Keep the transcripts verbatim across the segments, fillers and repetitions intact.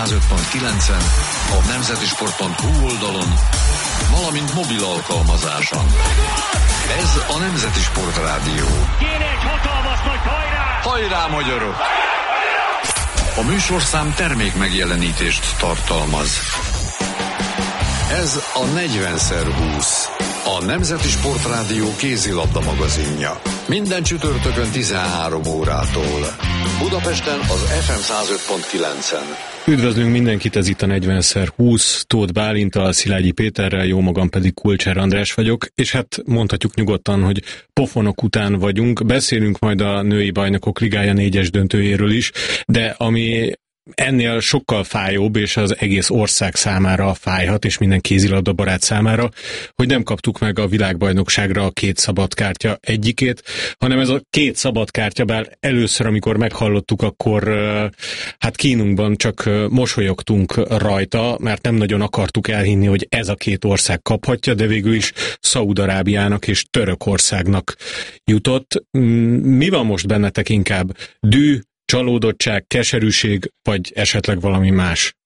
százöt pont kilencen, a nemzeti sport pont hu oldalon, valamint mobil alkalmazáson. Ez a Nemzeti Sportrádió. Kéne egy hatalmas nagy hajrá! Hajrá, magyarok! A műsorszám termék megjelenítést tartalmaz. Ez a negyven szer húsz, a Nemzeti Sportrádió kézilabda magazinja. Minden csütörtökön tizenhárom órától. Budapesten az ef em százöt pont kilencen. Üdvözlünk mindenkit, ez itt a negyven szer húsz, Tóth Bálinttal, Szilágyi Péterrel, jó magam pedig Kulcsár András vagyok, és hát mondhatjuk nyugodtan, hogy pofonok után vagyunk, beszélünk majd a női bajnokok ligája négyes döntőjéről is, de ami ennél sokkal fájóbb, és az egész ország számára fájhat, és minden kézilabda barát számára, hogy nem kaptuk meg a világbajnokságra a két szabadkártya egyikét, hanem ez a két szabadkártya, bár először, amikor meghallottuk, akkor hát kínunkban csak mosolyogtunk rajta, mert nem nagyon akartuk elhinni, hogy ez a két ország kaphatja, de végül is Szaúd-Arábiának és Törökországnak jutott. Mi van most bennetek inkább? Dű, csalódottság, keserűség, vagy esetleg valami más?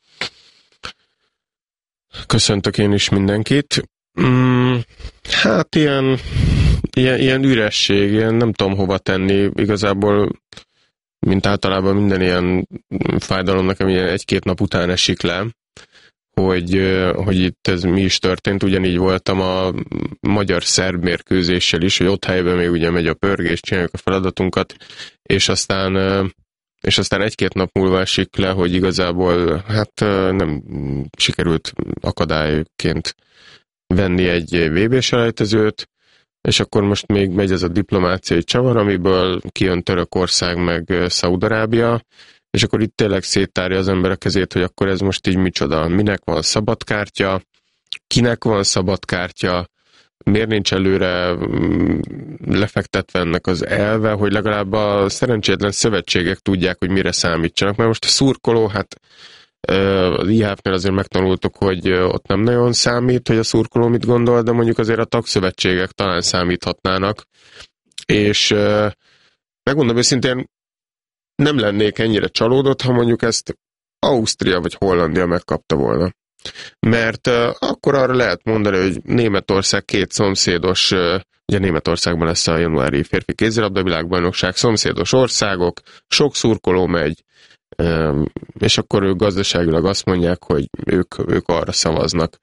Köszöntök én is mindenkit. Mm, hát ilyen, ilyen, ilyen üresség, ilyen nem tudom hova tenni. Igazából, mint általában minden ilyen fájdalom nekem ilyen egy-két nap után esik le, hogy, hogy itt ez mi is történt. Ugyanígy voltam a magyar-szerb mérkőzéssel is, hogy ott helyben még ugye megy a pörgés, csináljuk a feladatunkat, és aztán, és aztán egy-két nap múlva esik le, hogy igazából hát nem sikerült akadályként venni egy vé bé-selejtezőt, és akkor most még megy ez a diplomáciai csavar, amiből kijön Törökország meg Szaúd-Arábia, és akkor itt tényleg széttárja az ember a kezét, hogy akkor ez most így micsoda, minek van szabadkártya, kinek van szabadkártya, miért nincs előre lefektetve ennek az elve, hogy legalább a szerencsétlen szövetségek tudják, hogy mire számítsanak. Mert most a szurkoló, hát az i há ef-nél azért megtanultuk, hogy ott nem nagyon számít, hogy a szurkoló mit gondol, de mondjuk azért a tagszövetségek talán számíthatnának. És megmondom őszintén, nem lennék ennyire csalódott, ha mondjuk ezt Ausztria vagy Hollandia megkapta volna. Mert uh, akkor arra lehet mondani, hogy Németország két szomszédos, uh, ugye Németországban lesz a januári férfi kézilabda világbajnokság, szomszédos országok, sok szurkoló megy, um, és akkor ők gazdaságilag azt mondják, hogy ők, ők arra szavaznak.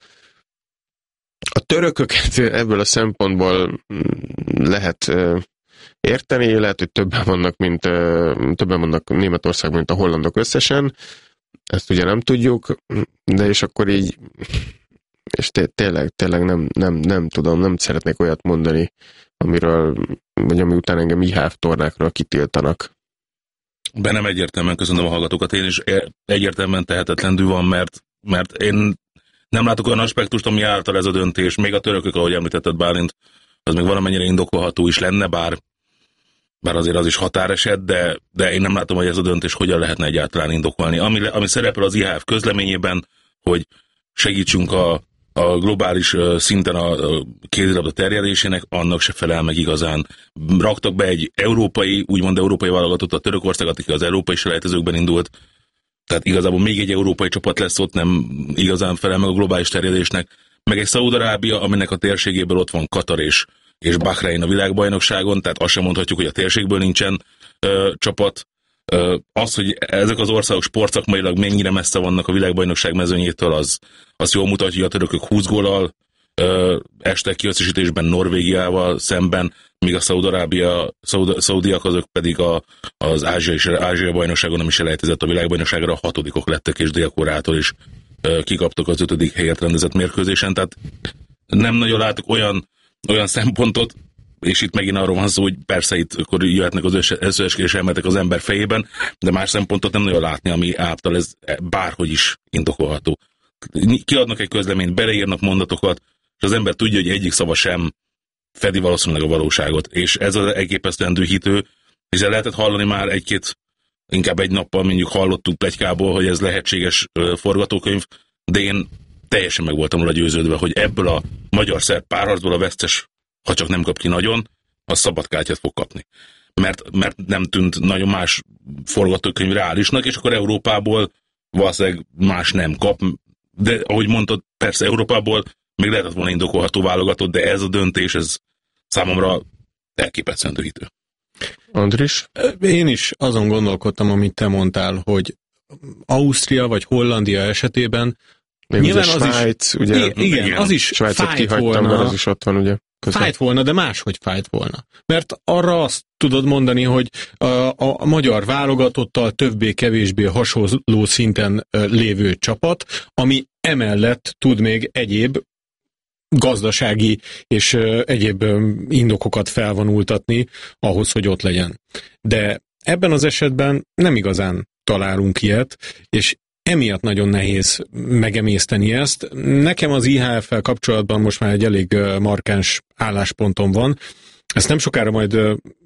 A törököket ebből a szempontból lehet uh, érteni, lehet, hogy többen vannak, mint uh, többen vannak Németországban, mint a hollandok összesen. Ezt ugye nem tudjuk, de és akkor így, és té- tényleg, tényleg nem, nem, nem tudom, nem szeretnék olyat mondani, amiről, vagy ami után engem i há ef tornákról kitiltanak. Bennem egyértelműen köszönöm a hallgatókat, én is egyértelműen tehetetlenül van, mert, mert én nem látok olyan aspektust, ami által ez a döntés, még a törökök, ahogy említetted Bálint, az még valamennyire indokolható is lenne, bár bár azért az is határeset, de, de én nem látom, hogy ez a döntés hogyan lehetne egyáltalán indokolni. Ami, ami szerepel az i há ef közleményében, hogy segítsünk a, a globális szinten a, a kézilabda terjedésének, annak se felel meg igazán. Raktak be egy európai, úgymond európai válogatott, a Törökországot, aki az európai selejtezőkben indult, tehát igazából még egy európai csapat lesz ott, nem igazán felel meg a globális terjedésnek, meg egy Szaúd-Arábia, aminek a térségéből ott van Katar és és Bahrein a világbajnokságon, tehát azt sem mondhatjuk, hogy a térségből nincsen ö, csapat. Ö, az, hogy ezek az országok sportszakmailag mennyire messze vannak a világbajnokság mezőnyétől, az, az jól mutatja, hogy a törökök húsz góllal ö, estek ki összesítésben Norvégiával szemben, míg a Szaúd-Arábia, Szaúd, szaudiak azok pedig a, az ázsiai, ázsiai bajnokságon nem is elejtezett a világbajnokságra, a hatodikok lettek, és Dél-Koreától is ö, kikaptak az ötödik helyet rendezett mérkőzésen, tehát nem nagyon látok olyan olyan szempontot, és itt megint arról van szó, hogy persze itt akkor jöhetnek az összeesküvés elméletek az ember fejében, de más szempontot nem nagyon látni, ami által ez bárhogy is indokolható. Kiadnak egy közleményt, beleírnak mondatokat, és az ember tudja, hogy egyik szava sem fedi valószínűleg a valóságot, és ez az elképesztően dühítő, hiszen lehetett hallani már egy-két, inkább egy nappal mondjuk hallottuk pletykából, hogy ez lehetséges forgatókönyv, de én teljesen meg voltam róla győződve, hogy ebből a magyar-szerb párharcból a vesztes, ha csak nem kap ki nagyon, az szabadkártyát fog kapni. Mert, mert nem tűnt nagyon más forgatókönyv reálisnak, és akkor Európából valószínűleg más nem kap, de ahogy mondtad, persze Európából még lehetett volna indokolható válogatott, de ez a döntés, ez számomra elképesztően dühítő. Andris? Én is azon gondolkodtam, amit te mondtál, hogy Ausztria vagy Hollandia esetében még nyilván az Svájc, is, ugye, igen, igen, az is Svájcot fájt kihagytam, volna. Az is ott van, ugye? Közel. Fájt volna, de máshogy fájt volna. Mert arra azt tudod mondani, hogy a, a, a magyar válogatottal többé-kevésbé hasonló szinten lévő csapat, ami emellett tud még egyéb gazdasági és egyéb indokokat felvonultatni ahhoz, hogy ott legyen. De ebben az esetben nem igazán találunk ilyet, és emiatt nagyon nehéz megemészteni ezt. Nekem az i há ef-fel kapcsolatban most már egy elég markáns álláspontom van. Ezt nem sokára majd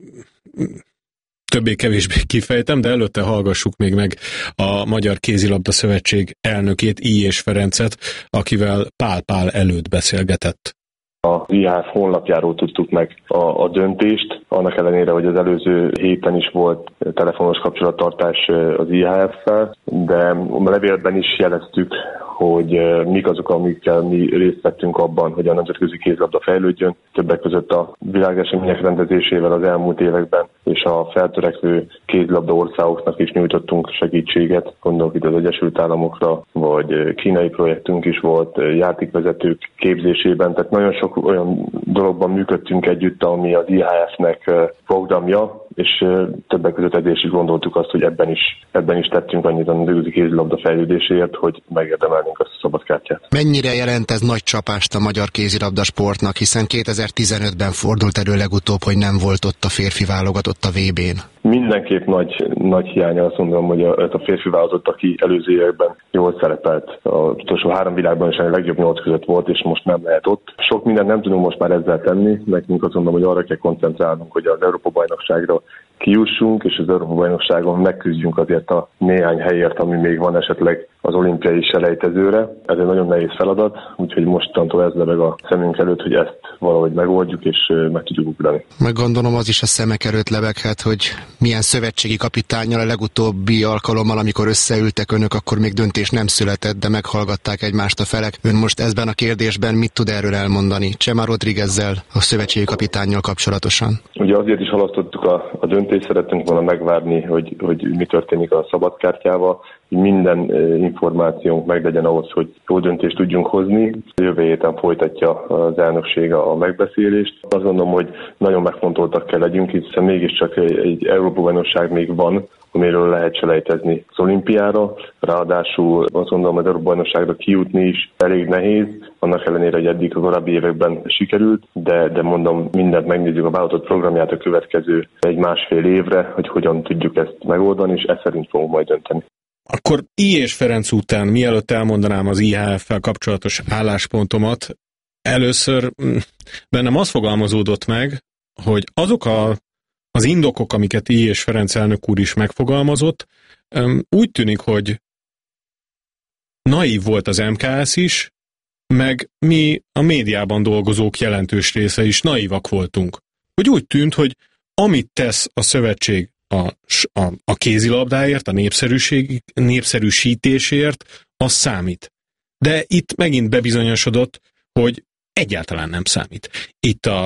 többé-kevésbé kifejtem, de előtte hallgassuk még meg a Magyar Kézilabda Szövetség elnökét, Illyés Ferencet, akivel Pál Pál előtt beszélgetett. Az i há ef honlapjáról tudtuk meg a, a döntést, annak ellenére, hogy az előző héten is volt telefonos kapcsolattartás az i há ef-fel, de a levélben is jeleztük, hogy mik azok, amikkel mi részt vettünk abban, hogy a nemzetközi kézilabda fejlődjön, többek között a világesemények rendezésével az elmúlt években, és a feltörekvő kézilabda országoknak is nyújtottunk segítséget, gondolok itt az Egyesült Államokra, vagy kínai projektünk is volt, játékvezetők képzésében, tehát nagyon sok olyan dologban működtünk együtt, ami az i há ef-nek programja, és többek között ezért is gondoltuk azt, hogy ebben is, ebben is tettünk annyit a nemzetközi kézilabda fejlődéséért, hogy megérdemelnénk azt a szabadkártyát. Mennyire jelent ez nagy csapást a magyar kézilabda sportnak, hiszen kétezer-tizenötben fordult elő legutóbb, hogy nem volt ott a férfi válogatott a vé bén. Mindenképp nagy, nagy hiánya, azt mondom, hogy a, a férfi válogatott, aki előző években jól szerepelt. Az utolsó három világban is a legjobb nyolc között volt, és most nem lehet ott. Sok mindent nem tudunk most már ezzel tenni, nekünk azt mondom, hogy arra kell koncentrálnunk, hogy az Európa-bajnokságra kijussunk, és az Európa-bajnokságon megküzdjünk azért a néhány helyért, ami még van esetleg az olimpiai selejtezőre. Ez egy nagyon nehéz feladat, úgyhogy mostantól ez lebeg a szemünk előtt, hogy ezt valahogy megoldjuk, és meg tudjuk ugrani. Meg gondolom az is a szemek előtt lebeghet, hogy milyen szövetségi kapitánnyal a legutóbbi alkalommal, amikor összeültek önök, akkor még döntés nem született, de meghallgatták egymást a felek. Ön most ezben a kérdésben mit tud erről elmondani? Chema Rodríguezzel, a szövetségi kapitánnyal kapcsolatosan? Ugye azért is halasztottuk a, a döntést, szerettünk volna megvárni, hogy, hogy mi történik a szabadkártyával, hogy minden információnk meglegyen ahhoz, hogy jó döntést tudjunk hozni. Jövő héten folytatja az elnökség a megbeszélést. Azt gondolom, hogy nagyon megfontoltak kell legyünk, hiszen mégiscsak egy, egy Európa-bajnokság még van, amiről lehet selejtezni az olimpiára. Ráadásul azt gondolom, az Európa-bajnokságra kijutni is elég nehéz, annak ellenére, hogy eddig a korábbi években sikerült, de, de mondom, mindent megnézzük a vállalatot programját a következő egy másfél évre, hogy hogyan tudjuk ezt megoldani, és ezt szerint fogunk majd dönteni. Akkor Illyés Ferenc után, mielőtt elmondanám az i há ef-fel kapcsolatos álláspontomat, először bennem az fogalmazódott meg, hogy azok a, az indokok, amiket Illyés Ferenc elnök úr is megfogalmazott, úgy tűnik, hogy naív volt az em ká es is, meg mi a médiában dolgozók jelentős része is naívak voltunk. Hogy úgy tűnt, hogy amit tesz a szövetség A, a, a kézilabdáért, a népszerűség, népszerűsítésért, az számít. De itt megint bebizonyosodott, hogy egyáltalán nem számít. Itt a,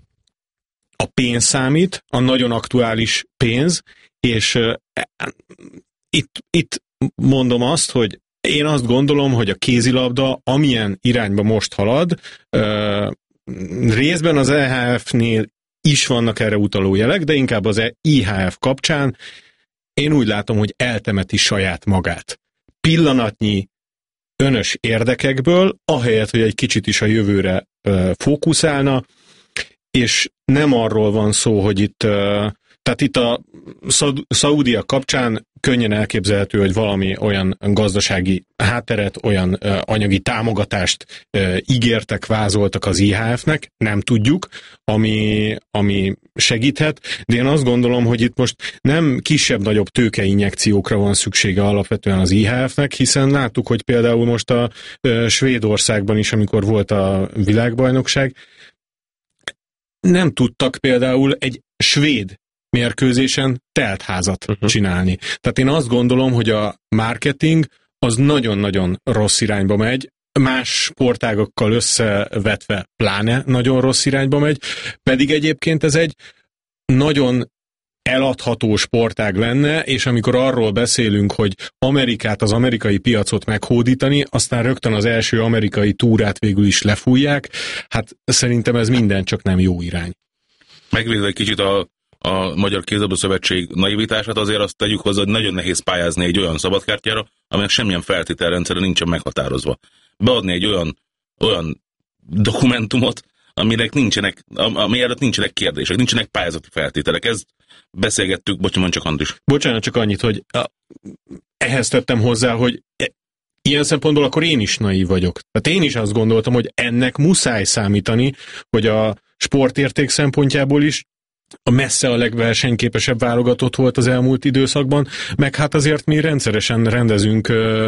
a pénz számít, a nagyon aktuális pénz, és uh, itt, itt mondom azt, hogy én azt gondolom, hogy a kézilabda amilyen irányba most halad, uh, részben az e há ef-nél is vannak erre utaló jelek, de inkább az i há ef kapcsán én úgy látom, hogy eltemeti saját magát. Pillanatnyi önös érdekekből, ahelyett, hogy egy kicsit is a jövőre uh, fókuszálna, és nem arról van szó, hogy itt, uh, tehát itt a Szaúdia kapcsán könnyen elképzelhető, hogy valami olyan gazdasági hátteret, olyan uh, anyagi támogatást uh, ígértek, vázoltak az i há ef-nek, nem tudjuk, ami, ami segíthet, de én azt gondolom, hogy itt most nem kisebb-nagyobb tőkeinjekciókra van szüksége alapvetően az i há ef-nek, hiszen láttuk, hogy például most a uh, Svédországban is, amikor volt a világbajnokság, nem tudtak például egy svéd mérkőzésen teltházat uh-huh. csinálni. Tehát én azt gondolom, hogy a marketing az nagyon-nagyon rossz irányba megy, más sportágakkal összevetve pláne nagyon rossz irányba megy, pedig egyébként ez egy nagyon eladható sportág lenne, és amikor arról beszélünk, hogy Amerikát, az amerikai piacot meghódítani, aztán rögtön az első amerikai túrát végül is lefújják, hát szerintem ez minden csak nem jó irány. Megvédve egy kicsit a, a Magyar Kézilabda Szövetség naivitását, azért azt tegyük hozzá, hogy nagyon nehéz pályázni egy olyan szabadkártyára, aminek semmilyen feltételrendszere nincsen meghatározva. Beadni egy olyan, olyan dokumentumot, aminek nincsenek, ami előtt nincsenek kérdések, nincsenek pályázati feltételek. Ezt beszélgettük, bocsánat, csak Andris. Bocsánat, csak annyit, hogy a, ehhez tettem hozzá, hogy ilyen szempontból akkor én is naív vagyok. Tehát én is azt gondoltam, hogy ennek muszáj számítani, hogy a sportérték szempontjából is a messze a legversenyképesebb válogatott volt az elmúlt időszakban, meg hát azért mi rendszeresen rendezünk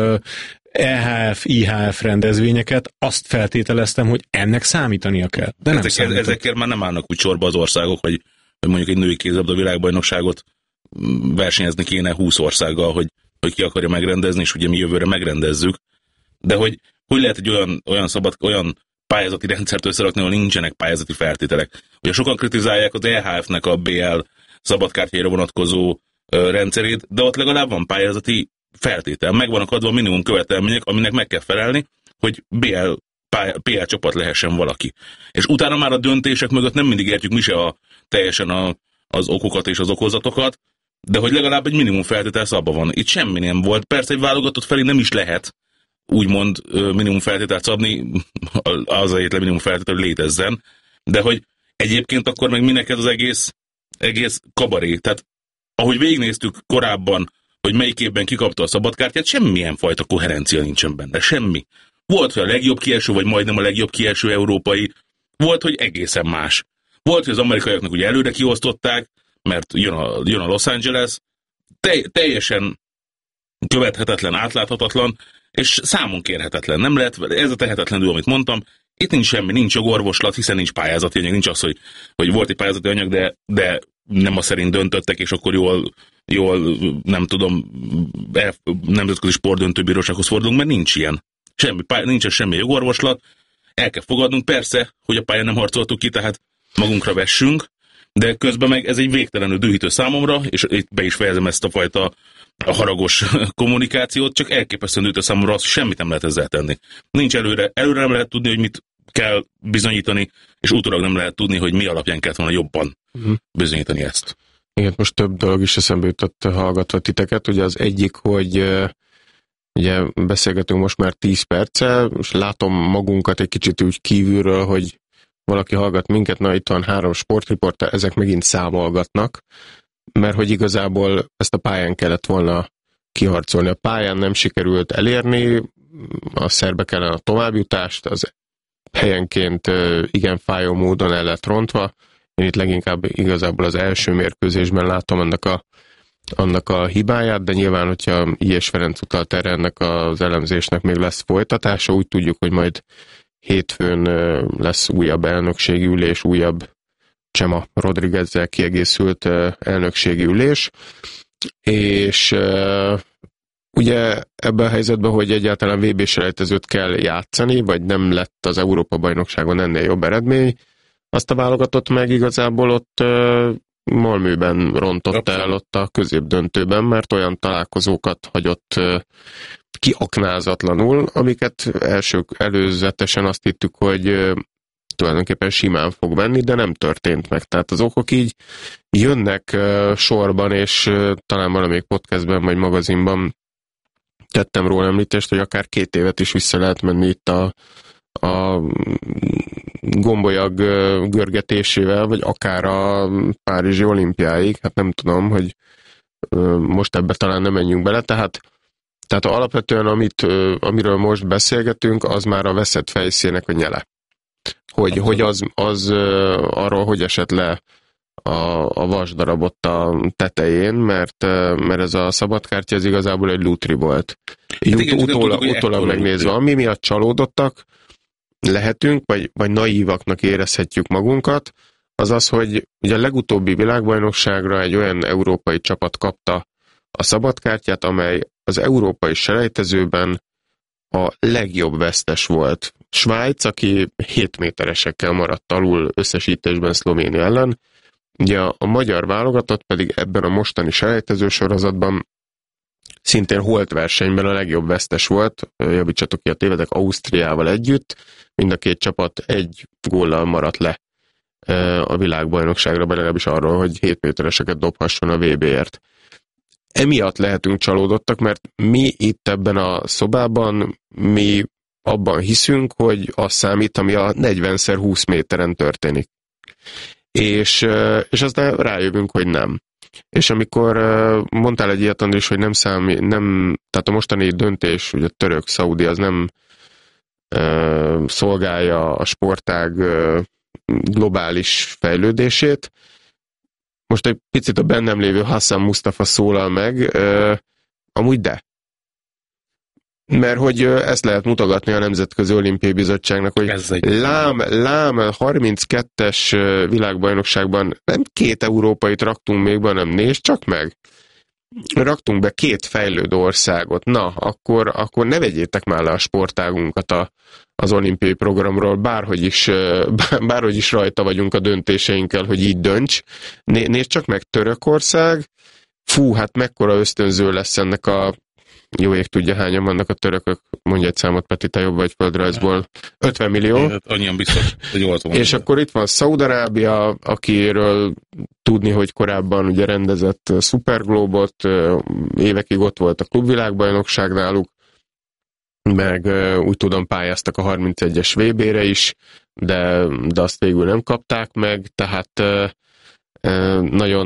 E H F, I H F rendezvényeket, azt feltételeztem, hogy ennek számítania kell. De nem Ezek, ezekért már nem állnak úgy sorba az országok, hogy, hogy mondjuk egy női kézilabda világbajnokságot versenyezni kéne húsz országgal, hogy, hogy ki akarja megrendezni, és ugye mi jövőre megrendezzük. De hogy, hogy lehet egy olyan, olyan szabad, olyan pályázati rendszert összerakni, ahol nincsenek pályázati feltételek. Ugye sokan kritizálják az E H F-nek a B L szabadkártyára vonatkozó ö, rendszerét, de ott legalább van pályázati feltétel. Meg vannak adva minimum követelmények, aminek meg kell felelni, hogy B L, P L csapat lehessen valaki. És utána már a döntések mögött nem mindig értjük mi se a, teljesen a, az okokat és az okozatokat, de hogy legalább egy minimum feltétel szabva van. Itt semmi nem volt. Persze egy válogatott felé nem is lehet úgymond minimum feltételt szabni, az egyetlen minimum feltétel, hogy létezzen, de hogy egyébként akkor meg minek ez az egész, egész kabaré. Tehát ahogy végignéztük korábban, hogy melyik évben kikapta a szabadkártyát, semmilyen fajta koherencia nincsen benne, semmi. Volt, hogy a legjobb kieső, vagy majdnem a legjobb kieső európai, volt, hogy egészen más. Volt, hogy az amerikaiaknak ugye előre kiosztották, mert jön a, jön a Los Angeles, te, teljesen követhetetlen, átláthatatlan, és számon kérhetetlen. Nem lehet, ez a tehetetlenül, amit mondtam, itt nincs semmi, nincs jogorvoslat, hiszen nincs pályázati anyag, nincs az, hogy, hogy volt egy pályázati anyag, de, de nem azt szerint döntöttek, és akkor jól, jól nem tudom, nemzetközi sportdöntőbírósághoz fordulunk, mert nincs ilyen. Semmi, pály, nincs semmi jogorvoslat, el kell fogadnunk, persze, hogy a pályán nem harcoltuk ki, tehát magunkra vessünk, de közben meg ez egy végtelenül dühítő számomra, és itt be is fejezem ezt a fajta a haragos kommunikációt, csak elképesztően dühítő számomra az, semmit nem lehet ezzel tenni. Nincs előre, előre nem lehet tudni, hogy mit kell bizonyítani, és utólag nem lehet tudni, hogy mi alapján kellett volna jobban uh-huh. bizonyítani ezt. Igen, most több dolog is eszembe jutott hallgatva titeket. Ugye az egyik, hogy ugye beszélgetünk most már tíz perce, és látom magunkat egy kicsit úgy kívülről, hogy valaki hallgat minket, na itt van három sportriporter, ezek megint számolgatnak, mert hogy igazából ezt a pályán kellett volna kiharcolni. A pályán nem sikerült elérni, a szerbe kellene a továbbjutást, az helyenként igen fájó módon el lett rontva. Én itt leginkább igazából az első mérkőzésben látom annak a, annak a hibáját, de nyilván, hogyha I S Ferenc utalt erre, ennek az elemzésnek még lesz folytatása, úgy tudjuk, hogy majd hétfőn lesz újabb elnökségi ülés, újabb Csema Rodriguezzel kiegészült elnökségi ülés, és ugye ebben a helyzetben, hogy egyáltalán vé bé-selejtezőt kell játszani, vagy nem lett az Európa-bajnokságon ennél jobb eredmény, azt a válogatott meg igazából ott Malmöben rontott el ott a középdöntőben, mert olyan találkozókat hagyott kiaknázatlanul, amiket első, előzetesen azt hittük, hogy tulajdonképpen simán fog venni, de nem történt meg. Tehát az okok így jönnek sorban, és talán valamelyik podcastben vagy magazinban tettem róla említést, hogy akár két évet is vissza lehet menni itt a, a gombolyag görgetésével, vagy akár a Párizsi olimpiáig. Hát nem tudom, hogy most ebbe talán nem menjünk bele, tehát Tehát alapvetően, amit, amiről most beszélgetünk, az már a veszett fejszének a nyele. Hogy, hogy az, az arról, hogy esett le a, a vasdarabot a tetején, mert, mert ez a szabadkártya, ez igazából egy lútri volt. Ut, igen, utólag utólag megnézve, ami miatt csalódottak lehetünk, vagy, vagy naívaknak érezhetjük magunkat, az az, hogy ugye a legutóbbi világbajnokságra egy olyan európai csapat kapta a szabadkártyát, amely az európai selejtezőben a legjobb vesztes volt Svájc, aki hét méteresekkel maradt alul összesítésben Szlovénia ellen. Ugye a, a magyar válogatott pedig ebben a mostani selejtező sorozatban szintén holt versenyben a legjobb vesztes volt, javítsatok ki a tévedek, Ausztriával együtt. Mind a két csapat egy góllal maradt le a világbajnokságra, legalábbis arról, hogy hét métereseket dobhasson a vé béért. Emiatt lehetünk csalódottak, mert mi itt ebben a szobában, mi abban hiszünk, hogy az számít, ami a negyven húsz méteren történik. És, és aztán rájövünk, hogy nem. És amikor mondtál egy ilyet, Andris, hogy nem számít, nem, tehát a mostani döntés, ugye a török, szaudi, az nem uh, szolgálja a sportág uh, globális fejlődését. Most egy picit a bennem lévő Hassan Mustafa szólal meg, uh, amúgy de. Mert hogy ezt lehet mutogatni a Nemzetközi Olimpiai Bizottságnak, hogy lám, lám harminckettes világbajnokságban nem két európait raktunk még be, hanem nézd csak meg. Raktunk be két fejlődő országot. Na, akkor, akkor ne vegyétek már le a sportágunkat a, az olimpiai programról, bárhogy is, bárhogy is rajta vagyunk a döntéseinkkel, hogy így dönts. Né, nézd csak meg, Törökország, fú, hát mekkora ösztönző lesz ennek a jó ég tudja, hányan vannak a törökök, mondja egy számot, Peti, te jobb vagy földrajzból. ötven millió. Annyian biztos, hogy jól tudom. És akkor itt van Szaúd-Arábia, akiről tudni, hogy korábban ugye rendezett Superglobot, évekig ott volt a klubvilágbajnokság náluk, meg úgy tudom, pályáztak a harmincegyes vé bére is, de, de azt végül nem kapták meg, tehát nagyon,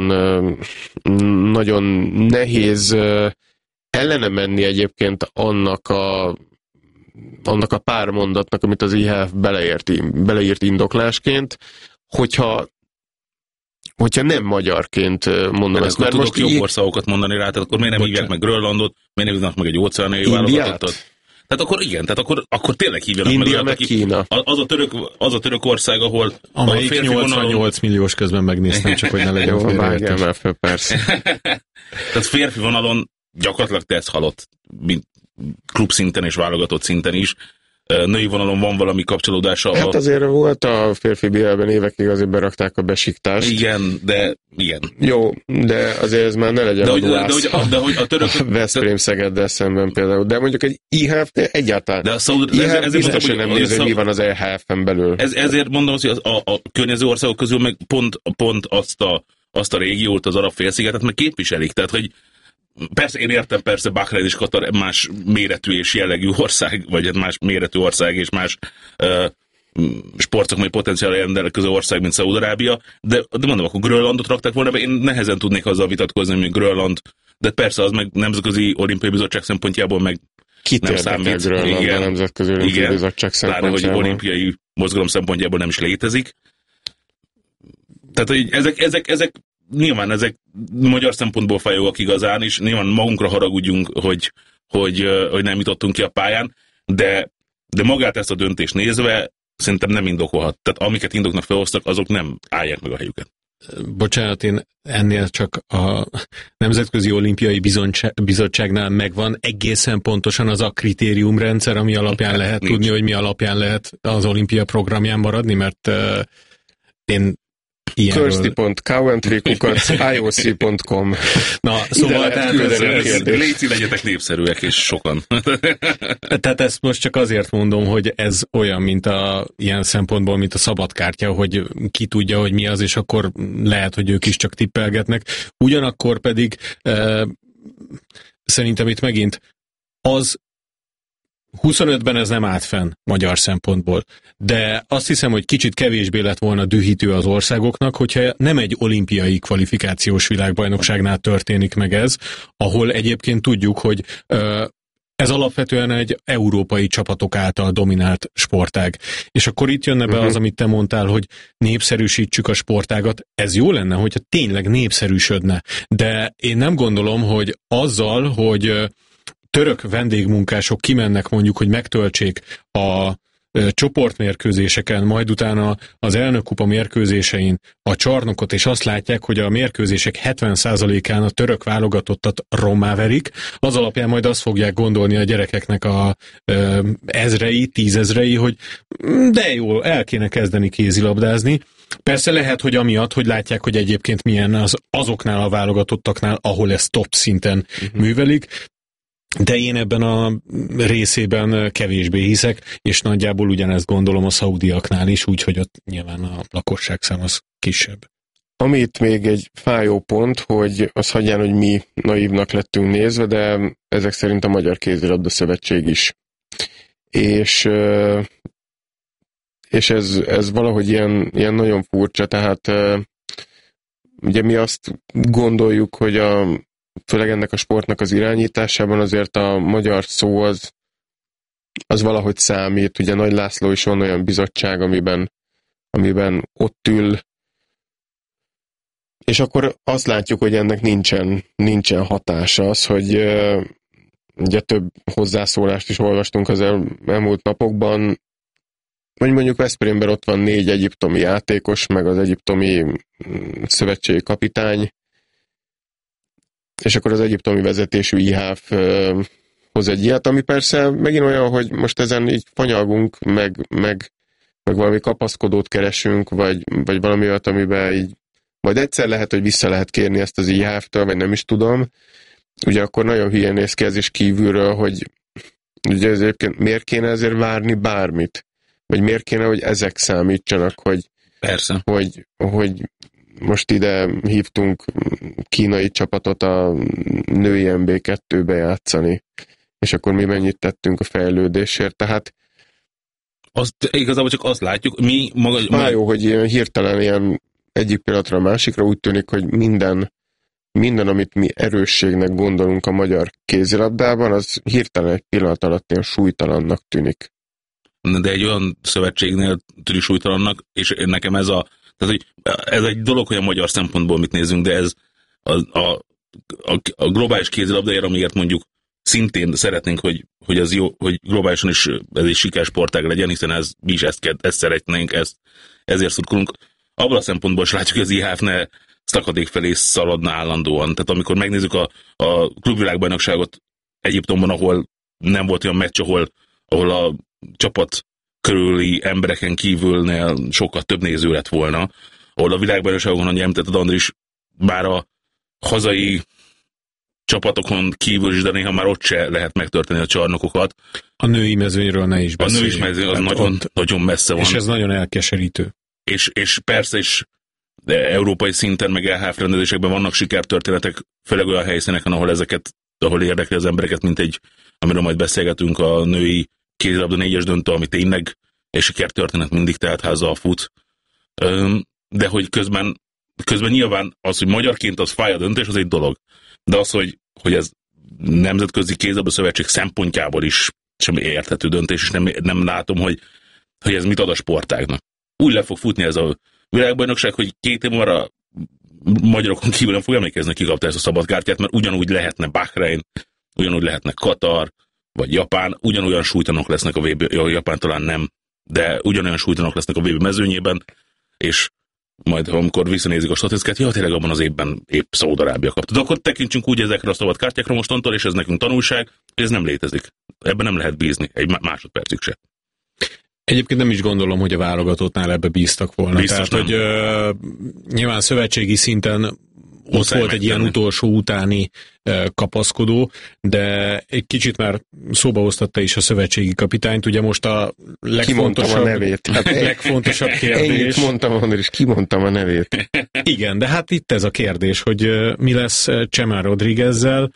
nagyon nehéz ellene menni egyébként annak a, annak a pár mondatnak, amit az i há ef beleírt, beleírt indoklásként, hogyha, hogyha nem magyarként mondom mert ezt. Mert tudok most jobb így... országokat mondani rá, tehát akkor miért nem hívják meg Grönlandot, miért nem hívnak meg egy óceániai válogatottat? Tehát akkor igen, tehát akkor, akkor tényleg hívjanak India meg. India meg Kína. Az a, török, az a török ország, ahol amelyik a nyolcvannyolc vonalon... milliós közben megnéztem, csak hogy ne legyen félreértés. Jó, fel, persze. Tehát férfi vonalon gyakorlatilag te ezt halott, mint klub szinten és válogatott szinten is. Női vonalon van valami kapcsolódása. Hát azért volt a férfi bé el-ben évekig, azért berakták a Besiktást. Igen, de igen. Jó, de azért ez már ne legyen de, a de, de, de, de hogy a török... Veszprém Szegeddel szemben például. De mondjuk egy i há ef egyáltalán. De a Szaúd... i há ef biztosan nem néz, hogy mi van az e há ef-en belül. Ez, ezért mondom, hogy a, a környező országok közül meg pont, pont azt, a, azt a régiót, az arab félszigetet meg képviselik. Tehát, hogy persze, én értem, persze Bahrein és Katar más méretű és jellegű ország, vagy más méretű ország és más uh, sportszakmai potenciállal rendelkező ország, mint Szaúd-Arábia, de, de mondom, akkor Grönlandot rakták volna, mert én nehezen tudnék azzal vitatkozni, hogy Grönland, de persze az meg Nemzetközi Olimpiai Bizottság szempontjából meg Kit nem számít. Grönland igen, a Nemzetközi Olimpiai Bizottság szempontjából. Pláne, hogy olimpiai mozgalom szempontjából nem is létezik. Tehát, hogy ezek, ezek, ezek nyilván ezek magyar szempontból fajogak igazán, és nyilván magunkra haragudjunk, hogy, hogy, hogy nem jutottunk ki a pályán, de, de magát ezt a döntést nézve szerintem nem indokolhat. Tehát amiket indoknak felhoztak, azok nem állják meg a helyüket. Bocsánat, én ennél csak a Nemzetközi Olimpiai Bizottságnál megvan egészen pontosan az a kritériumrendszer, ami alapján lehet Nincs. tudni, hogy mi alapján lehet az olimpia programján maradni, mert uh, én Kirsty pont coventry kukac i o c pont com Na, szóval léci legyetek népszerűek, és sokan. Tehát ezt most csak azért mondom, hogy ez olyan, mint a ilyen szempontból, mint a szabadkártya, hogy ki tudja, hogy mi az, és akkor lehet, hogy ők is csak tippelgetnek. Ugyanakkor pedig e, szerintem itt megint az huszonötben ez nem állt fenn magyar szempontból, de azt hiszem, hogy kicsit kevésbé lett volna dühítő az országoknak, hogyha nem egy olimpiai kvalifikációs világbajnokságnál történik meg ez, ahol egyébként tudjuk, hogy ez alapvetően egy európai csapatok által dominált sportág. És akkor itt jönne be uh-huh. az, amit te mondtál, hogy népszerűsítsük a sportágat. Ez jó lenne, hogyha tényleg népszerűsödne. De én nem gondolom, hogy azzal, hogy török vendégmunkások kimennek mondjuk, hogy megtöltsék a csoportmérkőzéseken, majd utána az elnökkupa mérkőzésein a csarnokot, és azt látják, hogy a mérkőzések hetven százalékán a török válogatottat rommá verik, az alapján majd azt fogják gondolni a gyerekeknek a ö, ezrei, tízezrei, hogy de jó, el kéne kezdeni kézilabdázni. Persze lehet, hogy amiatt, hogy látják, hogy egyébként milyen az azoknál a válogatottaknál, ahol ez top szinten uh-huh. művelik, de én ebben a részében kevésbé hiszek, és nagyjából ugyanezt gondolom a szaudiaknál is, úgyhogy ott nyilván a lakosságszám az kisebb. Amit még egy fájó pont, hogy az hagyján, hogy mi naívnak lettünk nézve, de ezek szerint a Magyar Kézilabda Szövetség is. És, és ez, ez valahogy ilyen, ilyen nagyon furcsa, tehát ugye mi azt gondoljuk, hogy a főleg ennek a sportnak az irányításában azért a magyar szó az, az valahogy számít. Ugye Nagy László is van olyan bizottság, amiben, amiben ott ül, és akkor azt látjuk, hogy ennek nincsen, nincsen hatása. Az, hogy uh, ugye több hozzászólást is olvastunk az el, elmúlt napokban, hogy mondjuk Veszprémben ott van négy egyiptomi játékos, meg az egyiptomi szövetségi kapitány, és akkor az egyiptomi vezetésű i há ef uh, hoz egy ilyet, ami persze megint olyan, hogy most ezen így fanyalgunk, meg, meg, meg valami kapaszkodót keresünk, vagy, vagy valami olyat, amiben így majd egyszer lehet, hogy vissza lehet kérni ezt az i há ef-től, vagy nem is tudom. Ugye akkor nagyon hülyen néz ki ez is kívülről, hogy ugye ez egyébként miért kéne ezért várni bármit? Vagy miért kéne, hogy ezek számítsanak, hogy, Persze. hogy, hogy most ide hívtunk kínai csapatot a női en bé kettőbe játszani, és akkor mi mennyit tettünk a fejlődésért, tehát azt, igazából csak azt látjuk, mi maga... Már jó, hogy ilyen hirtelen ilyen egyik pillanatra a másikra úgy tűnik, hogy minden, minden, amit mi erősségnek gondolunk a magyar kézilabdában, az hirtelen egy pillanat alatt ilyen súlytalannak tűnik. De egy olyan szövetségnél tűnik súlytalannak, és nekem ez a tehát, hogy ez egy dolog, hogy a magyar szempontból mit nézünk, de ez a, a, a, a globális kézilabdáért, amiért mondjuk szintén szeretnénk, hogy, hogy ez jó, hogy globálisan is ez egy sikeres sportág legyen, hiszen ez, mi is ezt, ezt szeretnénk, ezt, ezért szurkolunk. Abban a szempontból is látjuk, hogy az i há ef ne szakadék felé szaladna állandóan. Tehát amikor megnézzük a, a klubvilágbajnokságot Egyiptomban, ahol nem volt olyan meccs, ahol, ahol a csapat körüli embereken kívülnél sokkal több néző lett volna, ahol a világbajnokságon, ahogy említetted, Andris, bár a hazai csapatokon kívül is, de néha már ott se lehet megtörténni a csarnokokat. A női mezőnyről ne is beszéljünk. A női mezőny az nagyon, ott, nagyon messze van. És ez nagyon elkeserítő. És, és persze is de európai szinten, meg e há ef rendezésekben vannak sikertörténetek, főleg olyan helyszíneken, ahol ezeket, ahol érdekli az embereket, mint egy, amiről majd beszélgetünk, a női kézilabda négyes döntő, ami tényleg egy sikertörténet mindig teltházzal fut. De hogy közben, közben nyilván az, hogy magyarként az fáj a döntés, az egy dolog. De az, hogy, hogy ez nemzetközi kézilabda szövetség szempontjából is sem érthető döntés, és nem, nem látom, hogy, hogy ez mit ad a sportágnak. Úgy le fog futni ez a világbajnokság, hogy két év arra magyarokon kívül nem fog emlékezni, ki kapta ezt a szabadkártyát, mert ugyanúgy lehetne Bahrein, ugyanúgy lehetne Katar, vagy Japán, ugyanolyan súlytanok lesznek a vé bé, jó, Japán talán nem, de ugyanolyan súlytanok lesznek a vé bé mezőnyében, és majd amikor visszanézik a statisztikát, ja, tényleg abban az évben épp Szaúd-Arábia kapta. De akkor tekintsünk úgy ezekre a szabad kártyákra mostantól, és ez nekünk tanulság, hogy ez nem létezik. Ebben nem lehet bízni, egy másodpercig se. Egyébként nem is gondolom, hogy a válogatottnál ebbe bíztak volna. Biztos Tehát, nem. hogy ö, nyilván szövetségi szinten ott Muszáj volt egy ilyen utolsó utáni uh, kapaszkodó, de egy kicsit már szóba hoztatta is a szövetségi kapitányt, ugye most a legfontosabb, a nevét. Hát legfontosabb kérdés. Ennyit mondtam, Andris, kimondtam a nevét. Igen, de hát itt ez a kérdés, hogy uh, mi lesz Chema Rodríguezzel,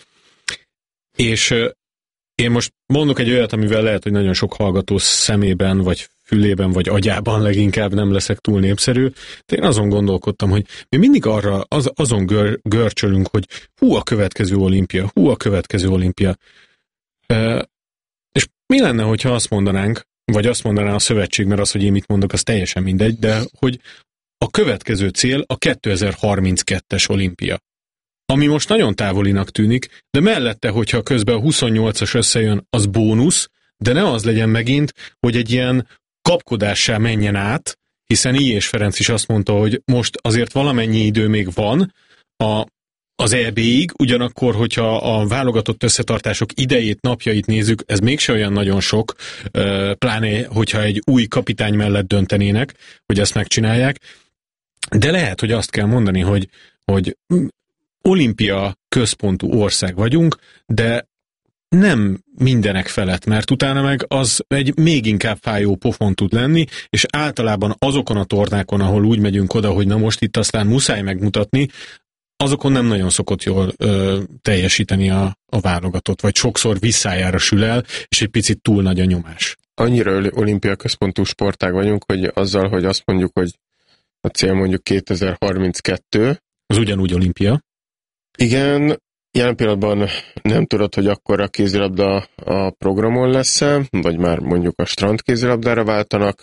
és uh, én most mondok egy olyat, amivel lehet, hogy nagyon sok hallgató szemében, vagy fülében, vagy agyában leginkább nem leszek túl népszerű, de én azon gondolkodtam, hogy mi mindig arra, az, azon gör, görcsölünk, hogy hú a következő olimpia, hú a következő olimpia. E, és mi lenne, hogyha azt mondanánk, vagy azt mondaná a szövetség, mert az, hogy én mit mondok, az teljesen mindegy, de hogy a következő cél a kétezer-harminckettes olimpia. Ami most nagyon távolinak tűnik, de mellette, hogyha közben a huszonnyolcas összejön, az bónusz, de ne az legyen megint, hogy egy ilyen kapkodássá menjen át, hiszen I. és Ferenc is azt mondta, hogy most azért valamennyi idő még van a, az é bé-ig, ugyanakkor, hogyha a válogatott összetartások idejét, napjait nézzük, ez mégse olyan nagyon sok, pláne, hogyha egy új kapitány mellett döntenének, hogy ezt megcsinálják. De lehet, hogy azt kell mondani, hogy, hogy olimpia központú ország vagyunk, de nem mindenek felett, mert utána meg az egy még inkább fájó pofon tud lenni, és általában azokon a tornákon, ahol úgy megyünk oda, hogy na most itt aztán muszáj megmutatni, azokon nem nagyon szokott jól ö, teljesíteni a, a válogatott, vagy sokszor visszájára sül el, és egy picit túl nagy a nyomás. Annyira olimpia központú sportág vagyunk, hogy azzal, hogy azt mondjuk, hogy a cél mondjuk kétezer-harminckettő. Az ugyanúgy olimpia. Igen, jelen pillanatban nem tudod, hogy akkor a kézilabda a programon lesz-e, vagy már mondjuk a strand kézilabdára váltanak,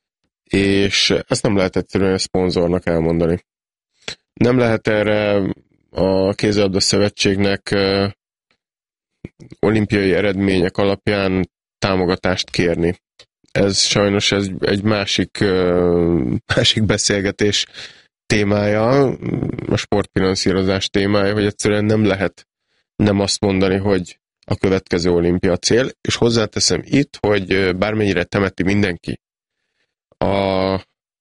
és ezt nem lehet egyszerűen a szponzornak elmondani. Nem lehet erre a kézilabda szövetségnek uh, olimpiai eredmények alapján támogatást kérni. Ez sajnos ez egy másik, uh, másik beszélgetés témája, a sportfinanszírozás témája, hogy egyszerűen nem lehet nem azt mondani, hogy a következő olimpia cél, és hozzáteszem itt, hogy bármennyire temeti mindenki a,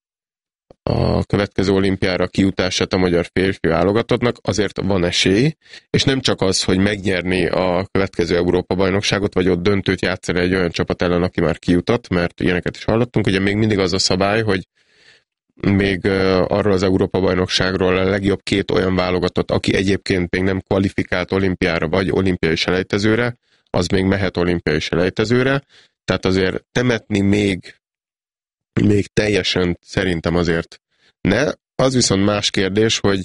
a következő olimpiára kijutását a magyar férfi válogatottnak, azért van esély, és nem csak az, hogy megnyerni a következő Európa-bajnokságot, vagy ott döntőt játszani egy olyan csapat ellen, aki már kijutott, mert ilyeneket is hallottunk, ugye még mindig az a szabály, hogy még arról az Európa-bajnokságról a legjobb két olyan válogatott, aki egyébként még nem kvalifikált olimpiára vagy olimpiai selejtezőre, az még mehet olimpiai selejtezőre, tehát azért temetni még, még teljesen szerintem azért ne. Az viszont más kérdés, hogy,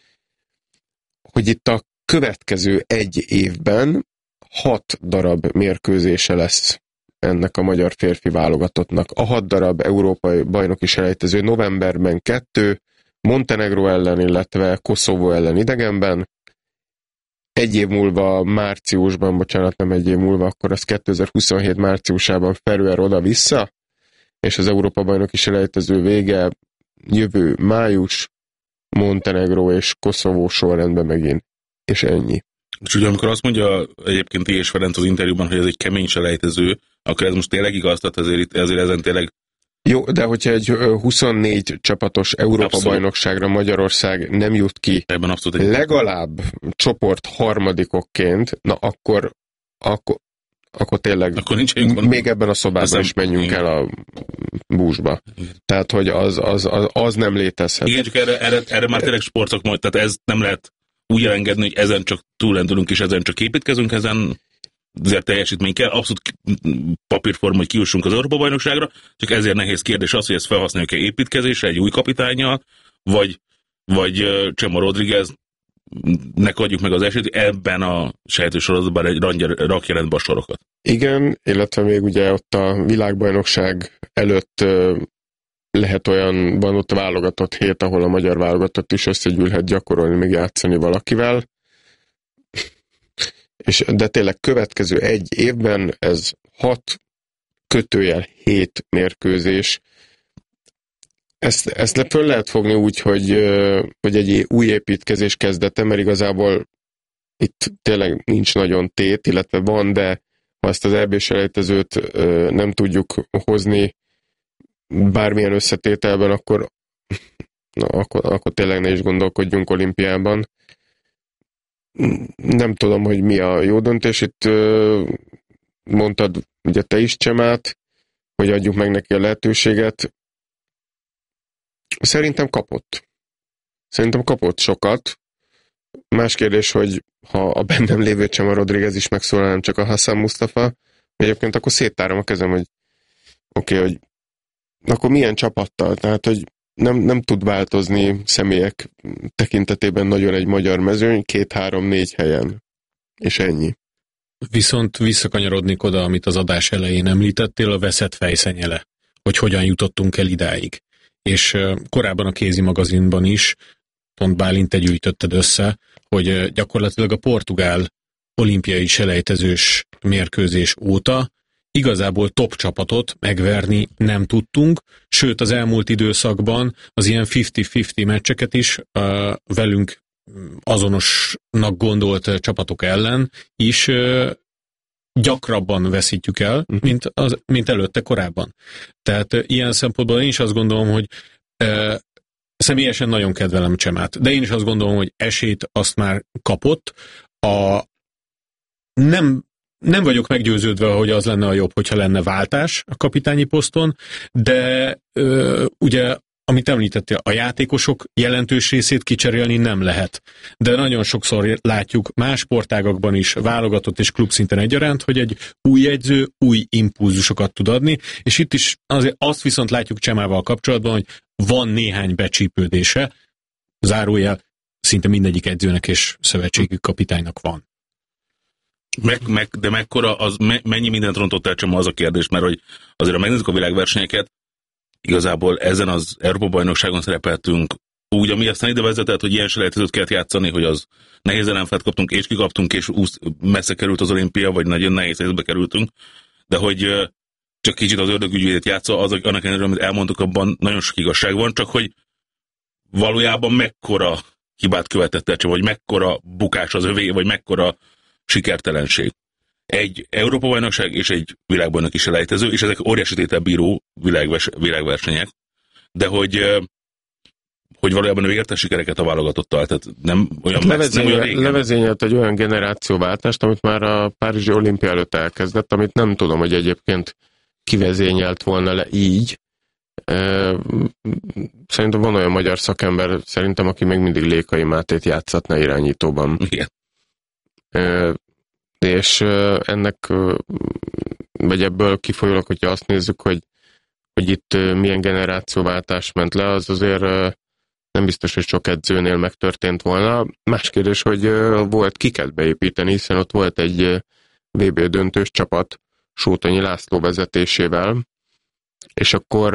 hogy itt a következő egy évben hat darab mérkőzése lesz ennek a magyar férfi válogatottnak. A hat darab európai bajnoki selejtező novemberben kettő, Montenegró ellen, illetve Koszovó ellen idegenben. Egy év múlva márciusban, bocsánat, nem egy év múlva, akkor az kétezer-huszonhét márciusában Feröer oda-vissza, és az Európa bajnoki selejtező vége jövő május, Montenegró és Koszovó sorrendben megint. És ennyi. És ugye amikor azt mondja egyébként I. és Ferenc az interjúban, hogy ez egy kemény selejtező, akkor ez most tényleg igaz, tehát ezért, ezért ezen tényleg... Jó, de hogyha egy huszonnégy csapatos Európa-bajnokságra Magyarország nem jut ki, ebben abszolút egy... legalább csoport harmadikokként, na akkor, akkor, akkor tényleg akkor nincs még ebben a szobában Aztán, is menjünk igen. el a búzsba. Igen. Tehát, hogy az, az, az, az nem létezhet. Igen, csak erre, erre, erre már tényleg sportok majd, tehát ez nem lehet úgy elengedni, hogy ezen csak túllendülünk és ezen csak építkezünk, ezen azért teljesítmény kell, abszolút papírforma, hogy kiussunk az Európa-bajnokságra, csak ezért nehéz kérdés az, hogy ezt felhasználjuk-e építkezésre egy új kapitánnyal, vagy, vagy Chema Rodrigueznek adjuk meg az esélyt, ebben a sejtős sorozatban egy rakja rendbe a sorokat. Igen, illetve még ugye ott a világbajnokság előtt lehet olyan, van ott a válogatott hét, ahol a magyar válogatott is összegyűlhet gyakorolni, még játszani valakivel. És, de tényleg következő egy évben ez hat kötőjel hét mérkőzés. Ezt, ezt le föl lehet fogni úgy, hogy, hogy egy új építkezés kezdete, mert igazából itt tényleg nincs nagyon tét, illetve van, de ha ezt az é bé-selejtezőt nem tudjuk hozni bármilyen összetételben, akkor, na, akkor, akkor tényleg ne is gondolkodjunk olimpiában. Nem tudom, hogy mi a jó döntés. Itt mondtad, ugye te is, Csemát, hogy adjuk meg neki a lehetőséget. Szerintem kapott. Szerintem kapott sokat. Más kérdés, hogy ha a bennem lévő Chema Rodriguez is megszólal, nem csak a Hassan Mustafa, egyébként akkor széttárom a kezem, hogy oké, okay, hogy akkor milyen csapattal? Tehát, hogy nem, nem tud változni személyek tekintetében nagyon egy magyar mezőny, két-három-négy helyen. És ennyi. Viszont visszakanyarodnék oda, amit az adás elején említettél, a veszett fejszennyele, hogy hogyan jutottunk el idáig. És korábban a Kézi magazinban is, pont Bálint, te gyűjtötted össze, hogy gyakorlatilag a portugál olimpiai selejtezős mérkőzés óta igazából top csapatot megverni nem tudtunk, sőt az elmúlt időszakban az ilyen fifty-fifty meccseket is uh, velünk azonosnak gondolt csapatok ellen is uh, gyakrabban veszítjük el, mint, az, mint előtte korábban. Tehát uh, ilyen szempontból én is azt gondolom, hogy uh, személyesen nagyon kedvelem Csemát, de én is azt gondolom, hogy esélyt azt már kapott. A, nem, nem vagyok meggyőződve, hogy az lenne a jobb, hogyha lenne váltás a kapitányi poszton, de ö, ugye, amit említettél, a játékosok jelentős részét kicserélni nem lehet. De nagyon sokszor látjuk más sportágakban is, válogatott és klubszinten egyaránt, hogy egy új edző új impulzusokat tud adni, és itt is azért azt viszont látjuk Csemával kapcsolatban, hogy van néhány becsípődése, zárójel, szinte mindegyik edzőnek és szövetségi kapitánynak van. Meg, meg, de mekkora, az, me, mennyi mindent rontott el Csema, az a kérdés, mert hogy azért, ha megnézzük a világversenyeket, igazából ezen az Európa-bajnokságon szerepeltünk úgy, ami aztán ide vezetett, hogy ilyen selejtezőt kellett játszani, hogy az nehéz ellenfelet kaptunk, és kikaptunk, és úsz, messze került az olimpia, vagy nagyon nehéz helyzetbe kerültünk, de hogy csak kicsit az ördögügyvédét játszva, az, annak ellenére, amit elmondtuk, abban nagyon sok igazság van, csak hogy valójában mekkora hibát követett el Csema, vagy mekkora bukás az övé, vagy mekkora sikertelenség. Egy Európa-bajnokság és egy világbajnoki selejtező, és ezek óriási tételbíró világvers, világversenyek, de hogy, hogy valójában ő érte sikereket a válogatottal, tehát nem olyan hát messz, nem olyan régen. Levezényelt egy olyan generációváltást, amit már a Párizsi olimpia előtt elkezdett, amit nem tudom, hogy egyébként kivezényelt volna le így. Szerintem van olyan magyar szakember, szerintem, aki még mindig Lékai Mátét játszatna irányítóban. Igen. És ennek, vagy ebből kifolyólag, hogyha azt nézzük, hogy, hogy itt milyen generációváltás ment le, az azért nem biztos, hogy sok edzőnél megtörtént volna. Más kérdés, hogy volt kiket beépíteni, hiszen ott volt egy vé bé döntős csapat Sótonyi László vezetésével, és akkor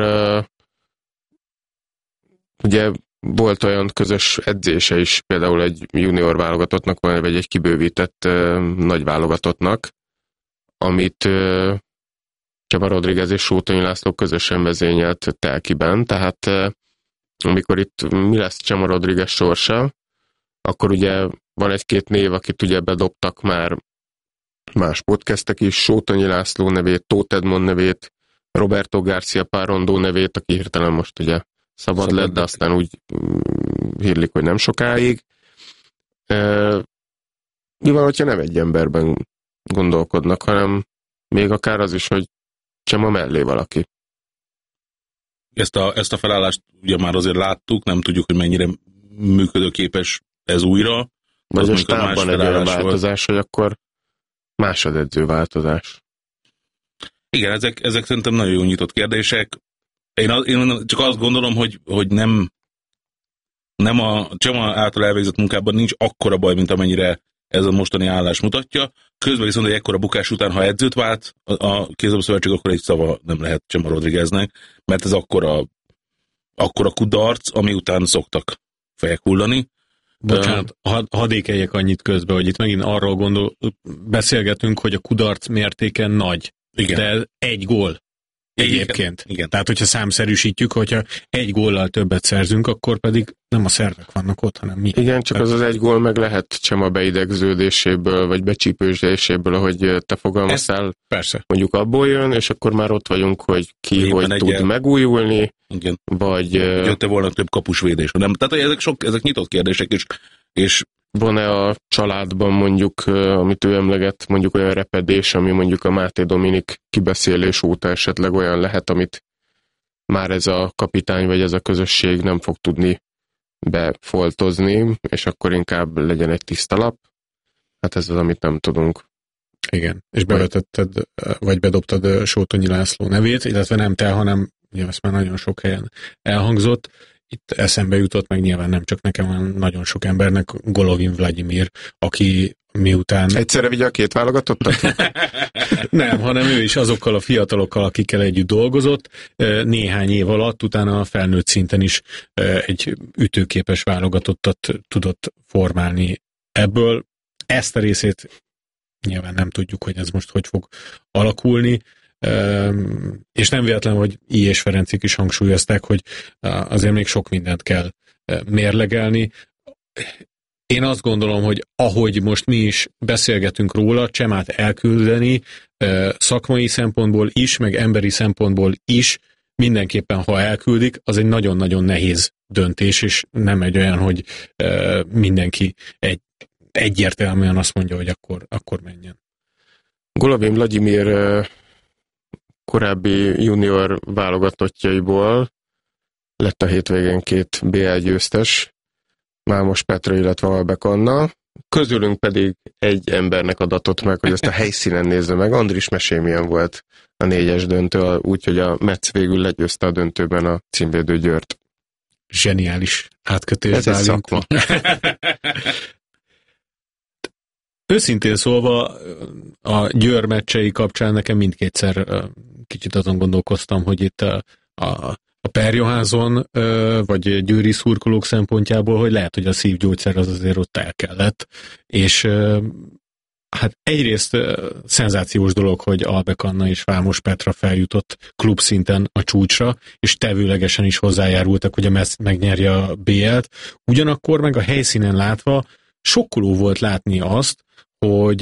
ugye volt olyan közös edzése is, például egy junior válogatottnak, vagy egy kibővített uh, nagy válogatottnak, amit uh, Csaba Rodriguez és Sótonyi László közösen vezényelt Telkiben, tehát uh, amikor itt mi lesz Csaba Rodriguez sorsa, akkor ugye van egy-két név, akit ugye bedobtak már más podcastek is, Sótonyi László nevét, Tóth Edmond nevét, Roberto García Parrondó nevét, aki hirtelen most ugye szabad, szabad lett, de aztán úgy hírlik, hogy nem sokáig. E, mi van, hogyha nem egy emberben gondolkodnak, hanem még akár az is, hogy Csema mellé valaki. Ezt a, ezt a felállást ugye már azért láttuk, nem tudjuk, hogy mennyire működőképes ez újra. Vagy a stábban egy olyan változás, volt. Hogy akkor másodedző változás. Igen, ezek, ezek szerintem nagyon jó nyitott kérdések. Én, az, én csak azt gondolom, hogy, hogy nem, nem a Csema által elvégzett munkában nincs akkora baj, mint amennyire ez a mostani állás mutatja. Közben viszont egy ekkora bukás után, ha edzőt vált a kézilabda szövetség, akkor egy szava nem lehet Csema Rodrigueznek, mert ez akkora, akkora kudarc, ami után szoktak fejek hullani. Bocsánat, had, hadd ékeljek annyit közben, hogy itt megint arról gondol, beszélgetünk, hogy a kudarc mértéke nagy. Igen. De egy gól egyébként. Igen. Tehát, hogyha számszerűsítjük, hogyha egy góllal többet szerzünk, akkor pedig nem a szervek vannak ott, hanem mi. Igen, csak az az egy gól meg lehet Csema beidegződéséből, vagy becsípősdéséből, ahogy te fogalmaztál. Persze. Mondjuk abból jön, és akkor már ott vagyunk, hogy ki éppen hogy tud el... megújulni, igen. Vagy... Jötte volna több kapusvédés. Nem? Tehát ezek, sok, ezek nyitott kérdések, és, és van-e a családban mondjuk, amit ő emleget, mondjuk olyan repedés, ami mondjuk a Máté Dominik kibeszélés óta esetleg olyan lehet, amit már ez a kapitány vagy ez a közösség nem fog tudni befoltozni, és akkor inkább legyen egy tiszta lap. Hát ez az, amit nem tudunk. Igen, és bevetetted, vagy bedobtad Sótonyi László nevét, illetve nem te, hanem ugye ezt már nagyon sok helyen elhangzott. Itt eszembe jutott, meg nyilván nem csak nekem, hanem nagyon sok embernek, Golovin Vladimir, aki miután... Egyszerre vigye a két válogatottat? Nem, hanem ő is azokkal a fiatalokkal, akikkel együtt dolgozott, néhány év alatt, utána a felnőtt szinten is egy ütőképes válogatottat tudott formálni ebből. Ezt a részét nyilván nem tudjuk, hogy ez most hogy fog alakulni, és nem véletlen, hogy I. és Ferencik is hangsúlyozták, hogy azért még sok mindent kell mérlegelni. Én azt gondolom, hogy ahogy most mi is beszélgetünk róla, Csemát elküldeni szakmai szempontból is, meg emberi szempontból is, mindenképpen, ha elküldik, az egy nagyon-nagyon nehéz döntés, és nem egy olyan, hogy mindenki egy, egyértelműen azt mondja, hogy akkor, akkor menjen. Golovin Vladimir korábbi junior válogatottjaiból lett a hétvégén két bé el győztes, Mámos Petra, illetve Albek Anna. Közülünk pedig egy embernek adatott meg, hogy ezt a helyszínen nézze meg. Andris, mesélj, milyen volt a négyes döntő, úgyhogy a Metsz végül legyőzte a döntőben a címvédő Győrt. Zseniális átkötés. Ez egy szakma. Őszintén szólva, a Győr meccsei kapcsán nekem mindkétszer kicsit azon gondolkoztam, hogy itt a, a, a Per Johansson vagy győri szurkolók szempontjából, hogy lehet, hogy a szívgyógyszer az azért ott el kellett. És hát egyrészt szenzációs dolog, hogy Albek Anna és Vámos Petra feljutott klubszinten a csúcsra, és tevőlegesen is hozzájárultak, hogy a Metsz megnyerje a bé el-t. Ugyanakkor meg a helyszínen látva sokkoló volt látni azt, hogy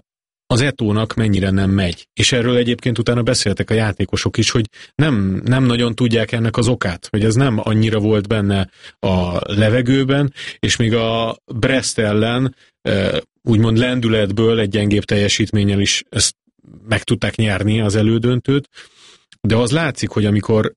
az Etónak mennyire nem megy. És erről egyébként utána beszéltek a játékosok is, hogy nem, nem nagyon tudják ennek az okát, hogy ez nem annyira volt benne a levegőben, és még a Brest ellen úgymond lendületből egy gyengébb teljesítménnyel is ezt meg tudták nyerni az elődöntőt, de az látszik, hogy amikor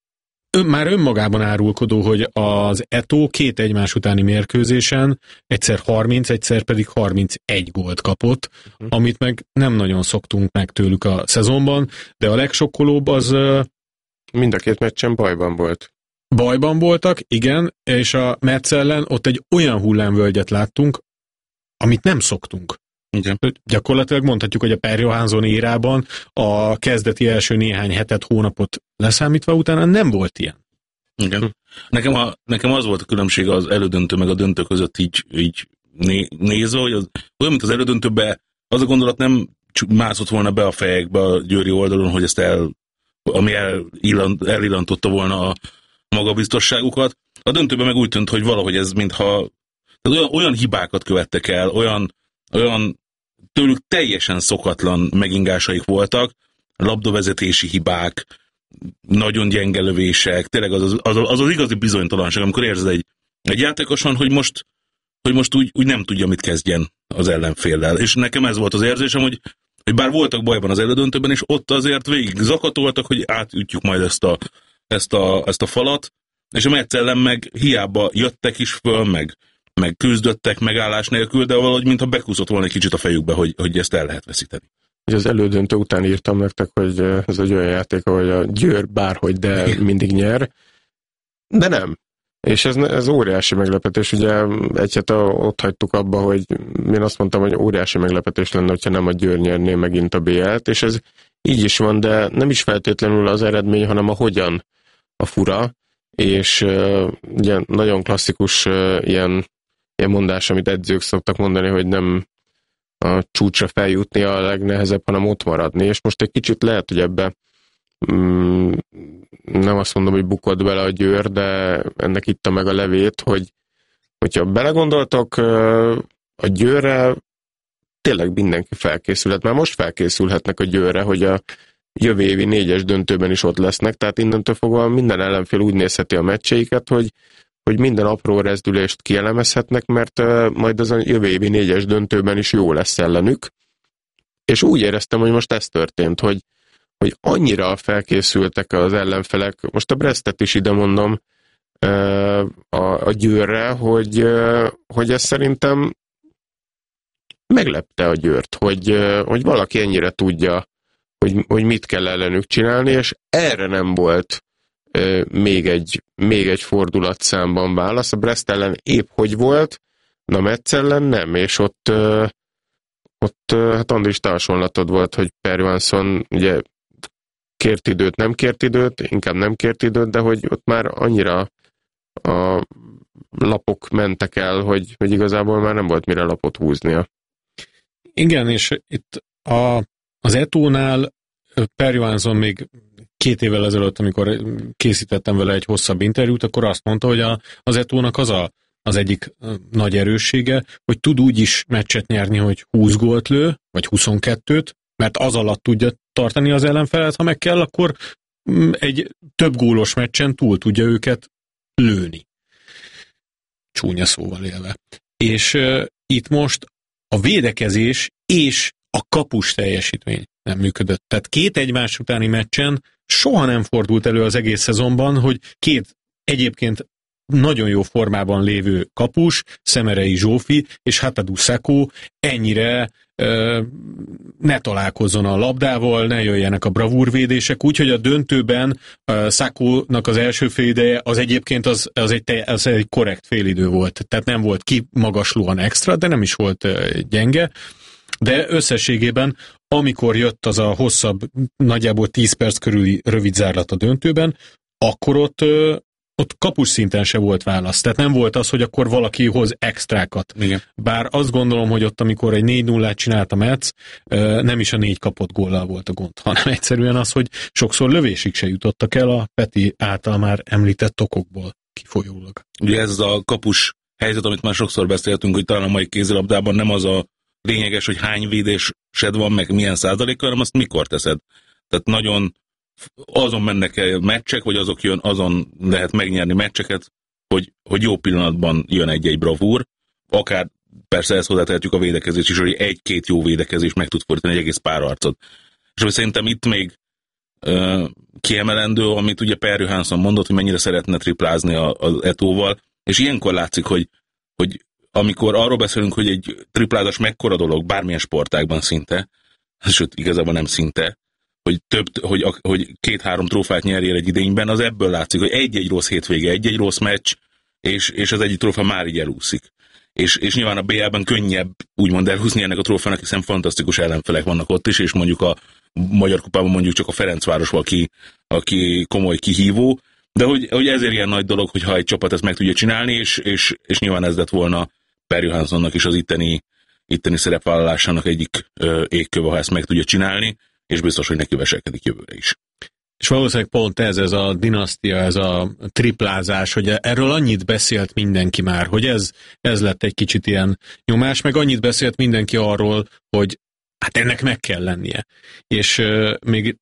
ön, már önmagában árulkodó, hogy az Etó két egymás utáni mérkőzésen egyszer harminc, egyszer pedig harmincegy gólt kapott, uh-huh. amit meg nem nagyon szoktunk meg tőlük a szezonban, de a legsokkolóbb az... Mind a két meccsen bajban volt. Bajban voltak, igen, és a Metsz ellen ott egy olyan hullámvölgyet láttunk, amit nem szoktunk. Igen. Gyakorlatilag mondhatjuk, hogy a Per Johansson érában a kezdeti első néhány hetet, hónapot leszámítva utána nem volt ilyen. Igen. Nekem, a, nekem az volt a különbség az elődöntő meg a döntő között így, így né, nézve, hogy az, olyan, mint az elődöntőben az a gondolat nem mászott volna be a fejekbe a győri oldalon, hogy ezt el, ami elillant, elillantotta volna a magabiztosságukat. A döntőben meg úgy tűnt, hogy valahogy ez mintha olyan, olyan hibákat követtek el, olyan, olyan tőlük teljesen szokatlan megingásaik voltak, labdavezetési hibák, nagyon gyenge lövések, tényleg az az, az, az, az igazi bizonytalanság, amikor érzed egy, egy játékoson, hogy most, hogy most úgy, úgy nem tudja, mit kezdjen az ellenféllel. És nekem ez volt az érzésem, hogy, hogy bár voltak bajban az elődöntőben, és ott azért végig zakatoltak, hogy átütjük majd ezt a, ezt a, ezt a falat, és a Metsz ellen meg hiába jöttek is föl, meg meg küzdöttek megállás nélkül, de valahogy mintha bekúszott volna egy kicsit a fejükbe, hogy, hogy ezt el lehet veszíteni. Az elődöntő után írtam nektek, hogy ez egy olyan játék, ahogy a Győr bárhogy, de mindig nyer. De nem. És ez, ez óriási meglepetés. Ugye egy hete ott hagytuk abba, hogy én azt mondtam, hogy óriási meglepetés lenne, hogyha nem a Győr nyerné megint a bé el-t, és ez így is van, de nem is feltétlenül az eredmény, hanem a hogyan a fura, és uh, ugye nagyon klasszikus uh, ilyen ilyen mondás, amit edzők szoktak mondani, hogy nem a csúcsra feljutni a legnehezebb, hanem ott maradni. És most egy kicsit lehet, hogy ebbe mm, nem azt mondom, hogy bukott bele a Győr, de ennek itta meg a levét, hogy hogyha belegondoltok, a Győrre tényleg mindenki felkészülhet. Már most felkészülhetnek a Győrre, hogy a jövő évi négyes döntőben is ott lesznek, tehát innentől fogva minden ellenfél úgy nézheti a meccseiket, hogy hogy minden apró rezdülést kielemezhetnek, mert uh, majd az a jövő évi négyes döntőben is jó lesz ellenük. És úgy éreztem, hogy most ez történt, hogy, hogy annyira felkészültek az ellenfelek, most a Brestet is ide mondom, uh, a, a Győrre, hogy, uh, hogy ez szerintem meglepte a Győrt, hogy, uh, hogy valaki ennyire tudja, hogy, hogy mit kell ellenük csinálni, és erre nem volt Még egy, még egy fordulatszámban válasz. A Brest ellen épp hogy volt, na Metsz ellen nem, és ott, ott hát Andris, te hasonlatod volt, hogy Per Johansson ugye kért időt, nem kért időt, inkább nem kért időt, de hogy ott már annyira a lapok mentek el, hogy, hogy igazából már nem volt mire lapot húznia. Igen, és itt a, az Etónál Per Johansson még két évvel ezelőtt, amikor készítettem vele egy hosszabb interjút, akkor azt mondta, hogy a, az Etónak az a, az egyik nagy erőssége, hogy tud úgy is meccset nyerni, hogy húsz gólt lő, vagy huszonkettőt, mert az alatt tudja tartani az ellenfelet, ha meg kell, akkor egy több gólos meccsen túl tudja őket lőni. Csúnya szóval élve. És uh, itt most a védekezés és a kapus teljesítmény nem működött. Tehát két egymás utáni meccsen soha nem fordult elő az egész szezonban, hogy két egyébként nagyon jó formában lévő kapus, Szemerei Zsófi és Hatadu Szakó ennyire ö, ne találkozzon a labdával, ne jöjjenek a bravúrvédések, úgyhogy a döntőben Szakónak az első félideje az egyébként az, az, egy, az egy korrekt félidő volt, tehát nem volt kimagaslóan extra, de nem is volt ö, gyenge, de összességében amikor jött az a hosszabb, nagyjából tíz perc körüli rövid zárlat a döntőben, akkor ott ö, ott kapus szinten se volt válasz. Tehát nem volt az, hogy akkor valaki hoz extrákat. Igen. Bár azt gondolom, hogy ott, amikor egy négy nullát csinált a Metsz, nem is a négy kapott góllal volt a gond, hanem egyszerűen az, hogy sokszor lövésig se jutottak el a Peti által már említett okokból kifolyólag. Ugye ez a kapus helyzet, amit már sokszor beszéltünk, hogy talán a mai kézilabdában nem az a lényeges, hogy hány védésed van, meg milyen százalékkal, hanem azt mikor teszed. Tehát nagyon azon mennek el meccsek, vagy azok jön, azon lehet megnyerni meccseket, hogy, hogy jó pillanatban jön egy-egy bravúr, akár persze ezt hozzátehetjük a védekezés is, hogy egy-két jó védekezés meg tud fordítani egy egész párharcot. És hogy szerintem itt még uh, kiemelendő, amit ugye Per Johansson mondott, hogy mennyire szeretne triplázni az Etóval, és ilyenkor látszik, hogy, hogy amikor arról beszélünk, hogy egy triplázás mekkora dolog, bármilyen sportágban szinte, sőt igazából nem szinte, hogy több, hogy, hogy két-három trófát nyerjél egy idényben, az ebből látszik, hogy egy-egy rossz hétvége, egy-egy rossz meccs, és, és az egyik trófa már így elúszik. És, és nyilván a bé el-ben könnyebb úgymond elhúzni ennek a trófának, hiszen fantasztikus ellenfelek vannak ott is, és mondjuk a Magyar Kupában mondjuk csak a Ferencváros valaki, aki komoly kihívó, de hogy, hogy ezért ilyen nagy dolog, hogyha egy csapat ezt meg tudja csinálni, és, és, és nyilván ez lett volna Per Johanssonnak is az itteni, itteni szerepvállalásának egyik ö, égköve, ha ezt meg tudja csinálni, és biztos, hogy neki veselkedik jövőre is. És valószínűleg pont ez, ez a dinasztia, ez a triplázás, hogy erről annyit beszélt mindenki már, hogy ez, ez lett egy kicsit ilyen nyomás, meg annyit beszélt mindenki arról, hogy hát ennek meg kell lennie. És euh, még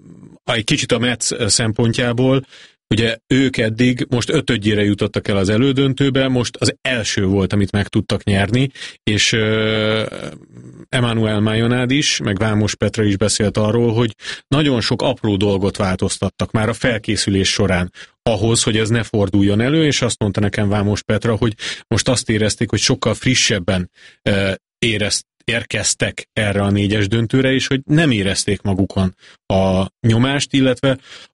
egy kicsit a Metsz szempontjából, ugye ők eddig most ötödjére jutottak el az elődöntőbe, most az első volt, amit meg tudtak nyerni, és uh, Emmanuel Majonád is, meg Vámos Petra is beszélt arról, hogy nagyon sok apró dolgot változtattak már a felkészülés során ahhoz, hogy ez ne forduljon elő, és azt mondta nekem Vámos Petra, hogy most azt érezték, hogy sokkal frissebben uh, érezt, érkeztek erre a négyes döntőre, és hogy nem érezték magukon a nyomást, illetve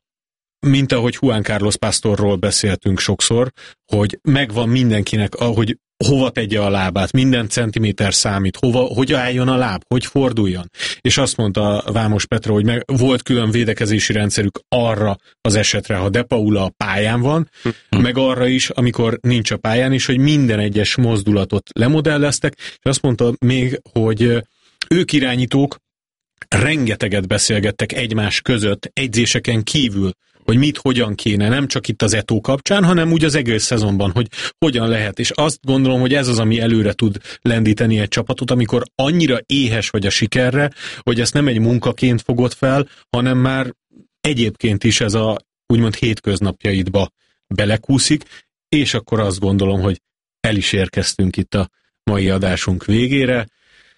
mint ahogy Juan Carlos Pastorról beszéltünk sokszor, hogy megvan mindenkinek, ahogy hova tegye a lábát, minden centiméter számít, hova, hogy álljon a láb, hogy forduljon. És azt mondta Vámos Petra, hogy meg volt külön védekezési rendszerük arra az esetre, ha De Paula a pályán van, meg arra is, amikor nincs a pályán is, hogy minden egyes mozdulatot lemodelleztek, és azt mondta még, hogy ők irányítók rengeteget beszélgettek egymás között, edzéseken kívül, hogy mit, hogyan kéne, nem csak itt az Etó kapcsán, hanem úgy az egész szezonban, hogy hogyan lehet. És azt gondolom, hogy ez az, ami előre tud lendíteni egy csapatot, amikor annyira éhes vagy a sikerre, hogy ezt nem egy munkaként fogod fel, hanem már egyébként is ez a úgymond hétköznapjaidba belekúszik, és akkor azt gondolom, hogy el is érkeztünk itt a mai adásunk végére.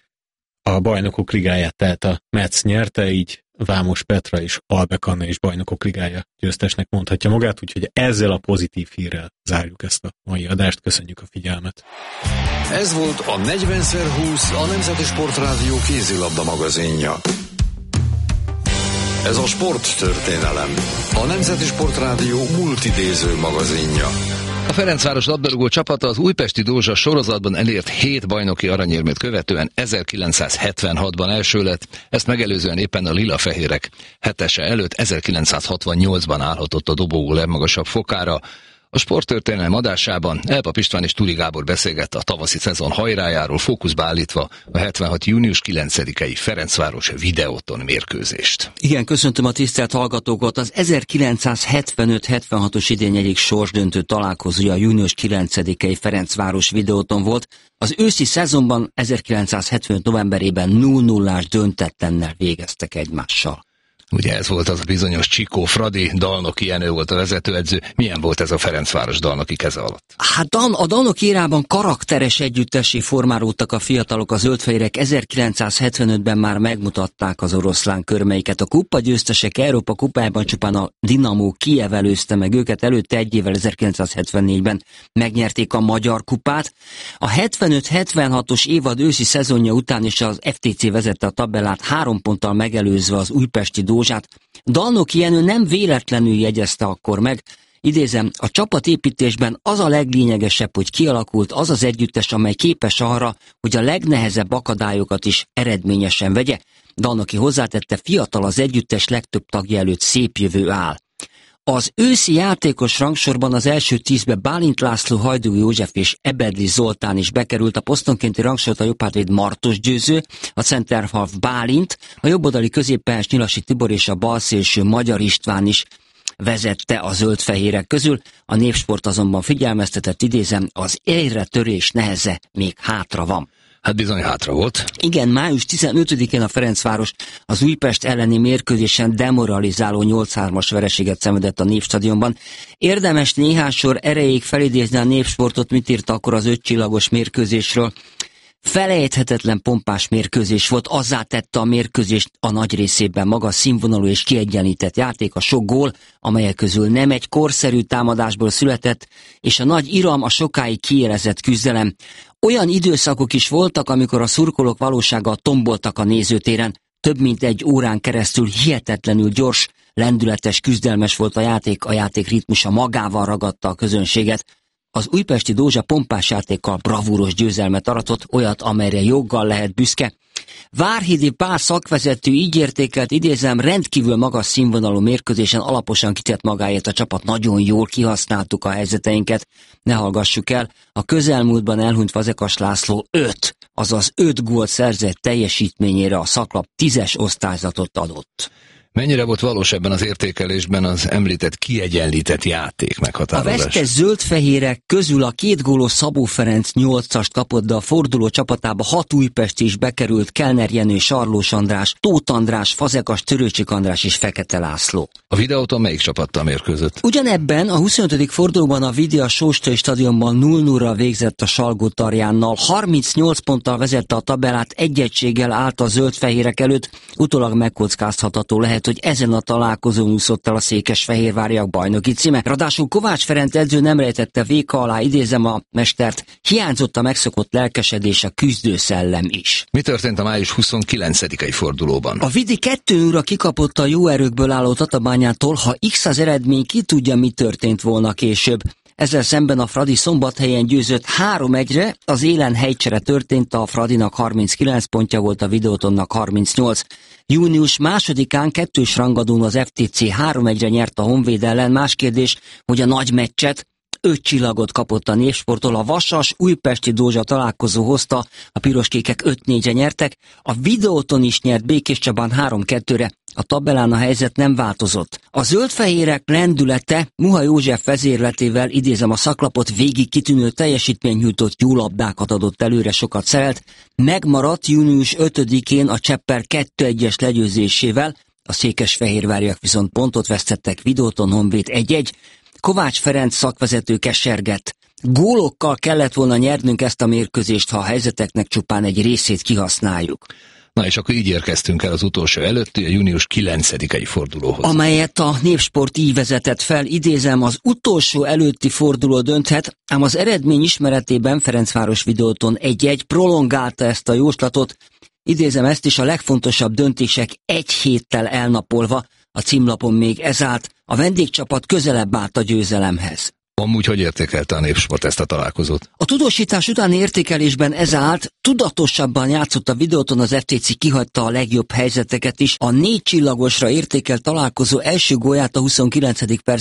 A Bajnokok Ligáját tehát a Metsz nyerte, így Vámos Petra és Albek Anna és Bajnokok Ligája győztesnek mondhatja magát, úgyhogy ezzel a pozitív hírrel zárjuk ezt a mai adást. Köszönjük a figyelmet! Ez volt a negyven húsz a Nemzeti Sportrádió kézilabda magazinja. Ez a sporttörténelem, a Nemzeti Sportrádió multidéző magazinja. A Ferencváros labdarúgó csapata az újpesti Dózsa sorozatban elért hét bajnoki aranyérmét követően ezerkilencszázhetvenhatban első lett, ezt megelőzően éppen a lila-fehérek hetese előtt ezerkilencszázhatvannyolcban állhatott a dobogó legmagasabb fokára. A sporttörténelem adásában Elpap István és Turi Gábor beszélgett a tavaszi szezon hajrájáról, fókuszba állítva a hetvenhat június kilencedikei Ferencváros Videóton mérkőzést. Igen, köszöntöm a tisztelt hallgatókat. Az ezerkilencszázhetvenöt hetvenhatos idény egyik sorsdöntő találkozója a június kilencedikei Ferencváros Videóton volt. Az őszi szezonban ezerkilencszázhetvenöt novemberében nulla nullás döntetlennel végeztek egymással. Ugye ez volt az a bizonyos Csikó Fradi, Dalnoki Jenő volt a vezetőedző. Milyen volt ez a Ferencváros Dalnoki keze alatt? Hát a Dalnoki érában karakteres együttessé formálódtak a fiatalok, a zöldfehérek. ezerkilencszázhetvenötben már megmutatták az oroszlán körmeiket. A kupa győztesek Európa kupájában csupán a Dinamo Kijev előzte meg őket, előtte egy évvel ezerkilencszázhetvennégyben megnyerték a Magyar kupát. A hetvenöt hetvenhatos évad őszi szezonja után is az ef té cé vezette a tabellát, három ponttal megelőzve az újpesti Dózsát. Dalnoki Jenő nem véletlenül jegyezte akkor meg, idézem, a csapatépítésben az a leglényegesebb, hogy kialakult az az együttes, amely képes arra, hogy a legnehezebb akadályokat is eredményesen vegye. Dalnoki hozzátette, fiatal az együttes, legtöbb tagja előtt szép jövő áll. Az őszi játékos rangsorban az első tízbe Bálint László, Hajdú József és Ebedli Zoltán is bekerült. A posztonkénti rangsort a jobbhátvéd Martos Győző, a centerhalf Bálint, a jobboldali középpályás Nyilasi Tibor és a balszélső Magyar István is vezette a zöldfehérek közül. A Népsport azonban figyelmeztetett, idézem, az élre törés neheze még hátra van. Hát bizony hátra volt. Igen, május tizenötödikén a Ferencváros az Újpest elleni mérkőzésen demoralizáló nyolc hármas vereséget szenvedett a Népstadionban. Érdemes néhány sor erejéig felidézni a Népsportot, mit írt akkor az ötcsillagos mérkőzésről. Felejthetetlen pompás mérkőzés volt, azzá tette a mérkőzést a nagy részében magas színvonalú és kiegyenlített játék, a sok gól, amelyek közül nem egy korszerű támadásból született, és a nagy iram, a sokáig kiélezett küzdelem. Olyan időszakok is voltak, amikor a szurkolók valósággal tomboltak a nézőtéren. Több mint egy órán keresztül hihetetlenül gyors, lendületes, küzdelmes volt a játék, a játék ritmusa magával ragadta a közönséget. Az újpesti Dózsa pompás játékkal bravúros győzelmet aratott, olyat, amelyre joggal lehet büszke. Várhidi Pál szakvezető így értékelt, idézem, rendkívül magas színvonalú mérkőzésen alaposan kitett magáért a csapat, nagyon jól kihasználtuk a helyzeteinket. Ne hallgassuk el, a közelmúltban elhunyt Fazekas László öt, azaz öt gólt szerzett teljesítményére a szaklap tízes osztályzatot adott. Mennyire volt valós ebben az értékelésben az említett kiegyenlített játék meghatározás? A vesztes zöldfehérek közül a két gólos Szabó Ferenc nyolcast kapott, de a forduló csapatába hat újpesti is bekerült: Kellner Jenő, Sarlós András, Tóth András, Fazekas, Törőcsik András és Fekete László. A Videóton melyik csapattal mérkőzött? Ugyanebben a huszonötödik fordulóban a Videa Sóstai stadionban nulla nullra végzett a Salgótarjánnal, harmincnyolc ponttal vezette a tabellát, egy egységgel állt a zöldfehérek előtt, utólag megkockáztatható lehet, hogy ezen a találkozón úszott el a székesfehérváriak bajnoki címe. Ráadásul Kovács Ferenc edző nem rejtette véka alá, idézem a mestert, hiányzott a megszokott lelkesedés, a küzdőszellem is. Mi történt a május huszonkilencedikei fordulóban? A Vidi kettő nullra kikapott a jó erőkből álló Tatabányától, ha X az eredmény, ki tudja, mi történt volna később. Ezzel szemben a Fradi Szombathelyen győzött három egyre, az élen helycsere történt, a Fradinak harminckilenc pontja volt, a Videótonnak harmincnyolc. Június másodikán kettős rangadón az ef té cé három egyre nyert a Honvéd ellen. Más kérdés, hogy a nagy meccset, öt csillagot kapott a Népsporttól, a Vasas újpesti Dózsa találkozó hozta, a piroskékek öt négyre nyertek, a Videóton is nyert Békés Csabán három kettőre, a tabellán a helyzet nem változott. A zöldfehérek lendülete Muha József vezérletével, idézem a szaklapot, végig kitűnő teljesítmény nyújtott, jó labdákat adott előre, sokat szerelt, megmaradt június ötödikén a Csepper kettő egyes legyőzésével, a székesfehérváriak viszont pontot vesztettek, Videóton Honvéd egy egy, Kovács Ferenc szakvezető kesergett. Gólokkal kellett volna nyernünk ezt a mérkőzést, ha a helyzeteknek csupán egy részét kihasználjuk. Na és akkor így érkeztünk el az utolsó előtti, a június kilencedikei fordulóhoz. Amelyet a Népsport így vezetett fel, idézem, az utolsó előtti forduló dönthet, ám az eredmény ismeretében Ferencváros Videóton egy egy prolongálta ezt a jóslatot, idézem ezt is, a legfontosabb döntések egy héttel elnapolva, a címlapon még ez állt, a vendégcsapat közelebb állt a győzelemhez. Amúgy hogy értékelte a Népsport ezt a találkozót? A tudósítás utáni értékelésben ez állt, tudatosabban játszott a Videóton, az ef té cé kihagyta a legjobb helyzeteket is. A négy csillagosra értékelt találkozó első gólját a huszonkilencedik percben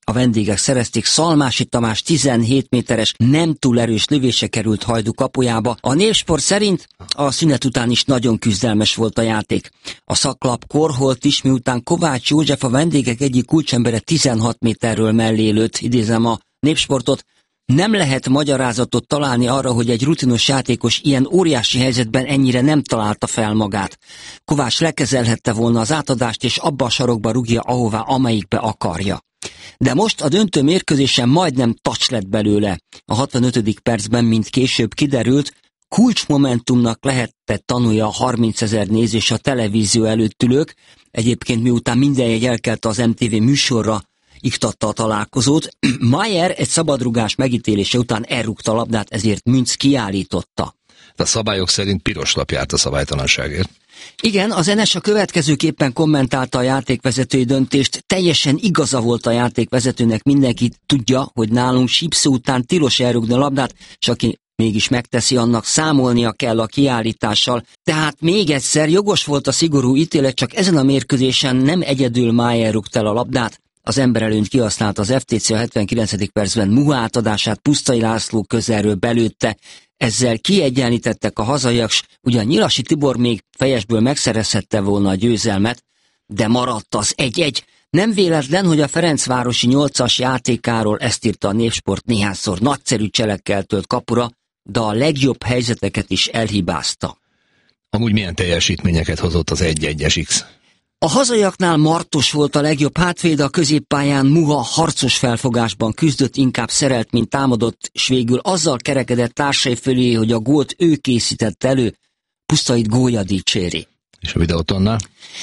A vendégek szerezték, Szalmási Tamás tizenhét méteres, nem túl erős lövése került Hajdú kapujába. A Népsport szerint a szünet után is nagyon küzdelmes volt a játék. A szaklap korholt is, miután Kovács József, a vendégek egyik kulcsembere tizenhat méterről mellé lőtt, idézem a Népsportot. Nem lehet magyarázatot találni arra, hogy egy rutinos játékos ilyen óriási helyzetben ennyire nem találta fel magát. Kovács lekezelhette volna az átadást, és abba a sarokba rúgja, ahová, amelyikbe akarja. De most a döntő mérkőzésen majdnem touch lett belőle. A hatvanötödik percben, mint később kiderült, kulcsmomentumnak lehetett tanulja a harmincezer nézés a televízió előtt ülők. Egyébként miután minden jegy elkelte, az em té vé műsorra iktatta a találkozót. Mayer egy szabadrugás megítélése után elrúgta a labdát, ezért Münz kiállította. A szabályok szerint piros lap járt a szabálytalanságért. Igen, az en es a következőképpen kommentálta a játékvezetői döntést. Teljesen igaza volt a játékvezetőnek, mindenki tudja, hogy nálunk sípszó után tilos elrúgni a labdát, és aki mégis megteszi, annak számolnia kell a kiállítással. Tehát még egyszer, jogos volt a szigorú ítélet, csak ezen a mérkőzésen nem egyedül Mayer rúgta el a labdát. Az emberelőnyt kihasználta az ef té cé, a hetvenkilencedik percben Muha átadását Pusztai László közelről belőtte. Ezzel kiegyenlítettek a hazaiak, s ugyan Nyilasi Tibor még fejesből megszerezhette volna a győzelmet, de maradt az egy-egy. Nem véletlen, hogy a ferencvárosi nyolcas játékáról ezt írta a Népsport, néhányszor nagyszerű cselekkel tölt kapura, de a legjobb helyzeteket is elhibázta. Amúgy milyen teljesítményeket hozott az egy-egyes X? A hazaiaknál Martos volt a legjobb hátvéd, a középpályán Muha harcos felfogásban küzdött, inkább szerelt, mint támadott, s végül azzal kerekedett társai fölé, hogy a gólt ő készítette elő, Pusztait gólya dicséri. És a videótonnál?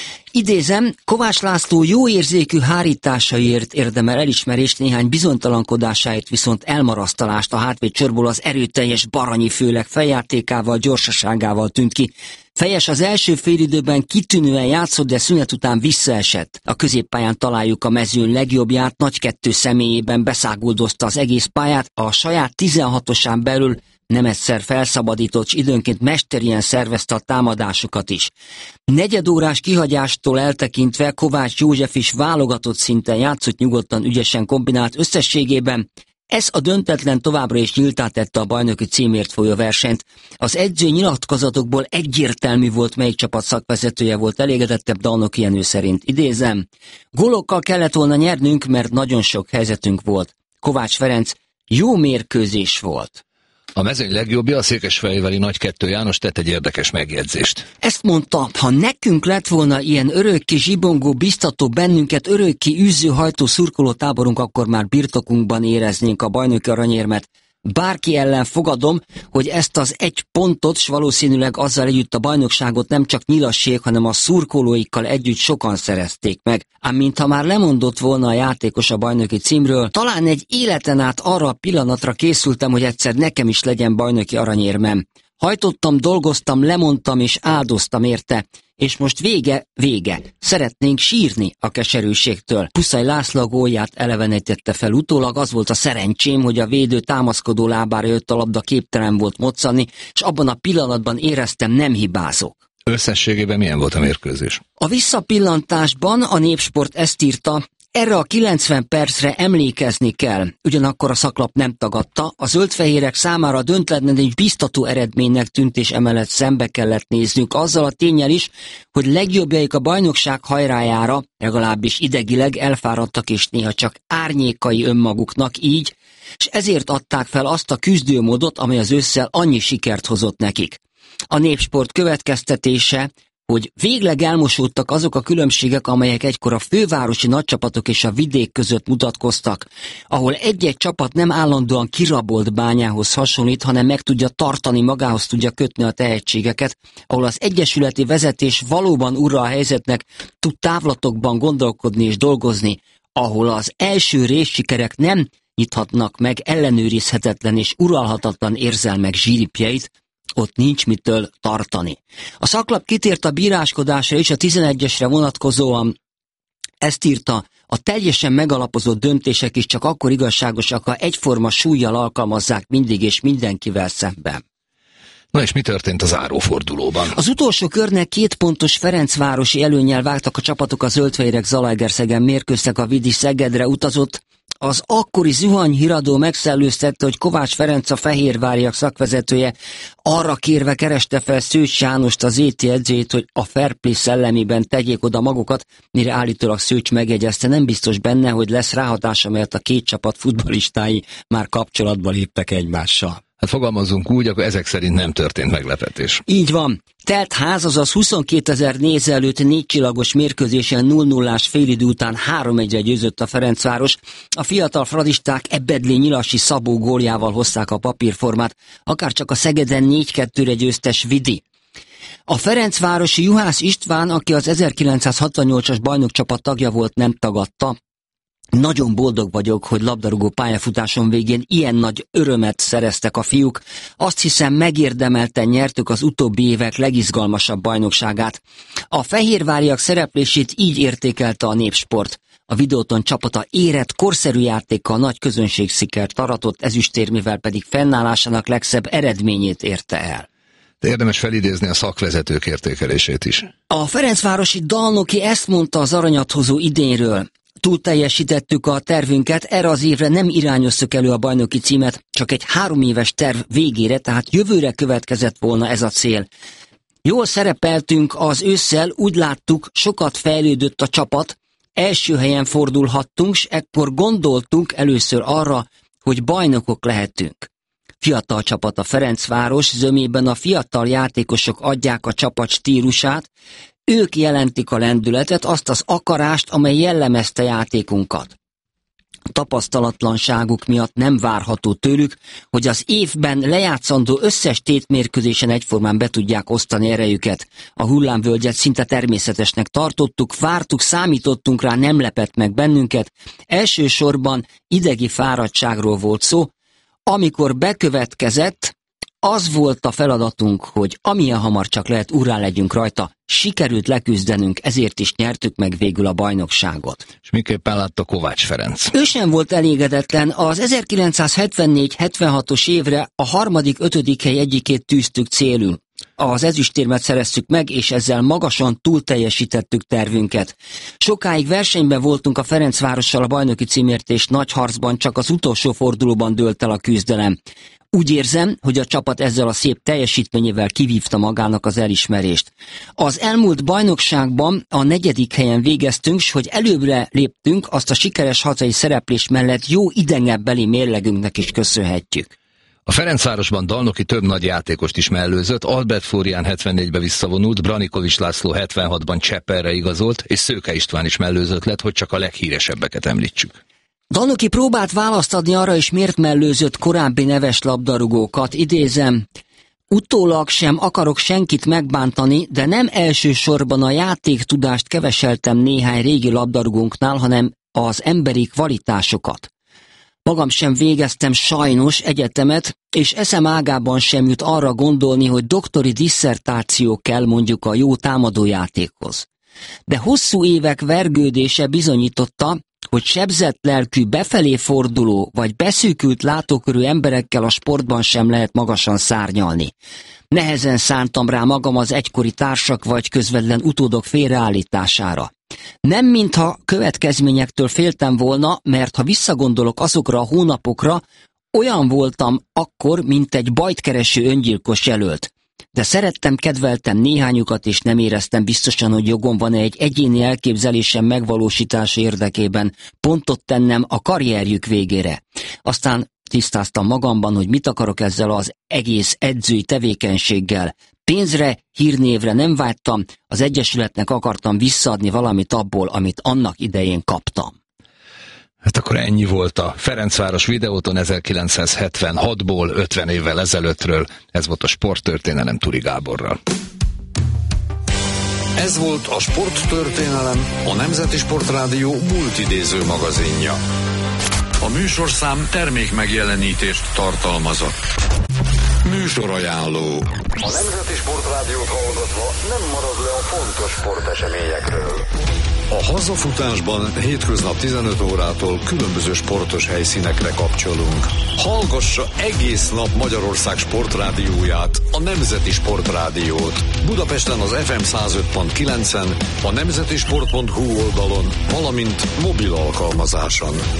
Idézem, Kovács László jó érzékű hárításaiért érdemel elismerést, néhány bizonytalankodásáért viszont elmarasztalást. A hátvéd csorból az erőteljes Baranyi főleg feljátékával, gyorsaságával tűnt ki. Fejes az első félidőben kitűnően játszott, de szünet után visszaesett. A középpályán találjuk a mezőn legjobbját, Nagy Kettő személyében beszáguldozta az egész pályát, a saját tizenhatosán belül nem egyszer felszabadított, s időnként mesterien szervezte a támadásokat is. Negyedórás kihagyástól eltekintve Kovács József is válogatott szinten játszott, nyugodtan, ügyesen kombinált, összességében. Ez a döntetlen továbbra is nyíltá tette a bajnoki címért folyó versenyt. Az edző nyilatkozatokból egyértelmű volt, melyik csapat szakvezetője volt elégedettebb, Dalnoki Jenő szerint. Idézem, gólokkal kellett volna nyernünk, mert nagyon sok helyzetünk volt. Kovács Ferenc, jó mérkőzés volt. A mezőny legjobbja, a székesfehérvári Nagy Kettő János tett egy érdekes megjegyzést. Ezt mondta, ha nekünk lett volna ilyen örökké zsibongó, biztató, bennünket örökké űző, hajtó szurkoló táborunk, akkor már birtokunkban éreznénk a bajnoki aranyérmet. Bárki ellen fogadom, hogy ezt az egy pontot, s valószínűleg azzal együtt a bajnokságot nem csak nyilassék, hanem a szurkolóikkal együtt sokan szerezték meg. Ám mintha már lemondott volna a játékos a bajnoki címről, talán egy életen át arra a pillanatra készültem, hogy egyszer nekem is legyen bajnoki aranyérmem. Hajtottam, dolgoztam, lemondtam és áldoztam érte, és most vége, vége. Szeretnénk sírni a keserűségtől. Pusztai László gólját elevenítette fel utólag, az volt a szerencsém, hogy a védő támaszkodó lábára jött a labda, képtelen volt moccani, és abban a pillanatban éreztem, nem hibázok. Összességében milyen volt a mérkőzés? A visszapillantásban a Népsport ezt írta, erre a kilencven percre emlékezni kell, ugyanakkor a szaklap nem tagadta, a zöldfehérek számára döntetlen és biztató eredménynek tűnt, és emellett szembe kellett néznünk azzal a ténnyel is, hogy legjobbjaik a bajnokság hajrájára, legalábbis idegileg elfáradtak, és néha csak árnyékai önmaguknak így, és ezért adták fel azt a küzdőmódot, amely az ősszel annyi sikert hozott nekik. A Népsport következtetése, hogy végleg elmosódtak azok a különbségek, amelyek egykor a fővárosi nagycsapatok és a vidék között mutatkoztak, ahol egy-egy csapat nem állandóan kirabolt bányához hasonlít, hanem meg tudja tartani, magához tudja kötni a tehetségeket, ahol az egyesületi vezetés valóban urra a helyzetnek, tud távlatokban gondolkodni és dolgozni, ahol az első részsikerek nem nyithatnak meg ellenőrizhetetlen és uralhatatlan érzelmek zsíripjeit, ott nincs mitől tartani. A szaklap kitért a bíráskodásra és a tizenegyesre vonatkozóan ezt írta, a teljesen megalapozott döntések is csak akkor igazságosak, ha egyforma súllyal alkalmazzák mindig és mindenkivel szemben. Na és mi történt a zárófordulóban? Az utolsó körnek két pontos ferencvárosi előnnyel vágtak a csapatok, a zöldfehérek Zalaegerszegen mérkőztek, a Vidi Szegedre utazott, Az akkori zuhanyhíradó megszellőztette, hogy Kovács Ferenc, a Fehérváriak szakvezetője arra kérve kereste fel Szőcs Jánost, az é té edzőjét, hogy a fair play szellemében tegyék oda magukat, mire állítólag Szőcs megjegyezte, nem biztos benne, hogy lesz ráhatása, mert a két csapat futballistái már kapcsolatba léptek egymással. Hát fogalmazzunk úgy, akkor ezek szerint nem történt meglepetés. Így van. Telt ház, azaz huszonkétezer néző előtt négy csillagos mérkőzésen nulla nullás félidő után három egyre győzött a Ferencváros. A fiatal fradisták Ebedli Nyilasi Szabó góljával hozták a papírformát, akárcsak a Szegeden négy kettőre győztes Vidi. A ferencvárosi Juhász István, aki az ezerkilencszázhatvannyolcas bajnokcsapat tagja volt, nem tagadta. Nagyon boldog vagyok, hogy labdarúgó pályafutásom végén ilyen nagy örömet szereztek a fiúk. Azt hiszem, megérdemelten nyertük az utóbbi évek legizgalmasabb bajnokságát. A Fehérváriak szereplését így értékelte a Népsport. A Videóton csapata érett, korszerű játékkal nagy közönségszikert aratott, ezüstérmével pedig fennállásának legszebb eredményét érte el. De érdemes felidézni a szakvezetők értékelését is. A ferencvárosi Dalnoki ezt mondta az aranyat hozó idényről. Túl teljesítettük a tervünket, erre az évre nem irányoztuk elő a bajnoki címet, csak egy három éves terv végére, tehát jövőre következett volna ez a cél. Jól szerepeltünk az ősszel, úgy láttuk, sokat fejlődött a csapat, első helyen fordulhattunk, s ekkor gondoltunk először arra, hogy bajnokok lehetünk. Fiatal csapat a Ferencváros, zömében a fiatal játékosok adják a csapat stílusát, ők jelentik a lendületet, azt az akarást, amely jellemezte játékunkat. Tapasztalatlanságuk miatt nem várható tőlük, hogy az évben lejátszandó összes tétmérkőzésen egyformán be tudják osztani erejüket. A hullámvölgyet szinte természetesnek tartottuk, vártuk, számítottunk rá, nem lepett meg bennünket. Elsősorban idegi fáradtságról volt szó. Amikor bekövetkezett, az volt a feladatunk, hogy amilyen hamar csak lehet, urrá legyünk rajta. Sikerült leküzdenünk, ezért is nyertük meg végül a bajnokságot. És miképpen látta Kovács Ferenc? Ő sem volt elégedetlen. Az ezerkilencszázhetvennégy hetvenhatos évre a harmadik, ötödik hely egyikét tűztük célul. Az ezüstérmet szereztük meg, és ezzel magasan túl teljesítettük tervünket. Sokáig versenyben voltunk a Ferencvárossal a bajnoki címért, és nagy harcban csak az utolsó fordulóban dőlt el a küzdelem. Úgy érzem, hogy a csapat ezzel a szép teljesítményével kivívta magának az elismerést. Az elmúlt bajnokságban a negyedik helyen végeztünk, s hogy előbbre léptünk, azt a sikeres hazai szereplés mellett jó idegenbeli mérlegünknek is köszönhetjük. A Ferencvárosban Dalnoki több nagy játékost is mellőzött, Albert Flórián hetvennégyben visszavonult, Branikovics László hetvenhatban Csepperre igazolt, és Szőke István is mellőzött lett, hogy csak a leghíresebbeket említsük. Dalnoki próbált választ adni arra is, miért mellőzött korábbi neves labdarúgókat, idézem, utólag sem akarok senkit megbántani, de nem elsősorban a játéktudást keveseltem néhány régi labdarúgónknál, hanem az emberi kvalitásokat. Magam sem végeztem sajnos egyetemet, és eszem ágában sem jut arra gondolni, hogy doktori disszertáció kell mondjuk a jó támadójátékhoz. De hosszú évek vergődése bizonyította, hogy sebzett lelkű, befelé forduló vagy beszűkült látókörű emberekkel a sportban sem lehet magasan szárnyalni. Nehezen szántam rá magam az egykori társak vagy közvetlen utódok félreállítására. Nem mintha következményektől féltem volna, mert ha visszagondolok azokra a hónapokra, olyan voltam akkor, mint egy bajtkereső öngyilkos jelölt. De szerettem, kedveltem néhányukat, és nem éreztem biztosan, hogy jogom van egy egyéni elképzelésem megvalósítása érdekében pontot tennem a karrierjük végére. Aztán tisztáztam magamban, hogy mit akarok ezzel az egész edzői tevékenységgel. Pénzre, hírnévre nem vágytam, az Egyesületnek akartam visszaadni valamit abból, amit annak idején kaptam. Hát akkor ennyi volt a Ferencváros Videóton ezerkilencszázhetvenhatból, ötven évvel ezelőttről. Ez volt a Sporttörténelem Turi Gáborral. Ez volt a Sporttörténelem, a Nemzeti Sportrádió multidéző magazinja. A műsorszám termék megjelenítést tartalmazott. Műsorajánló. A Nemzeti Sportrádiót hallgatva nem marad le a fontos sporteseményekről. A hazafutásban hétköznap tizenöt órától különböző sportos helyszínekre kapcsolunk. Hallgassa egész nap Magyarország sportrádióját, a Nemzeti Sportrádiót. Budapesten az ef em száz öt pont kilencen, a nemzetisport pont hu oldalon, valamint mobil alkalmazáson.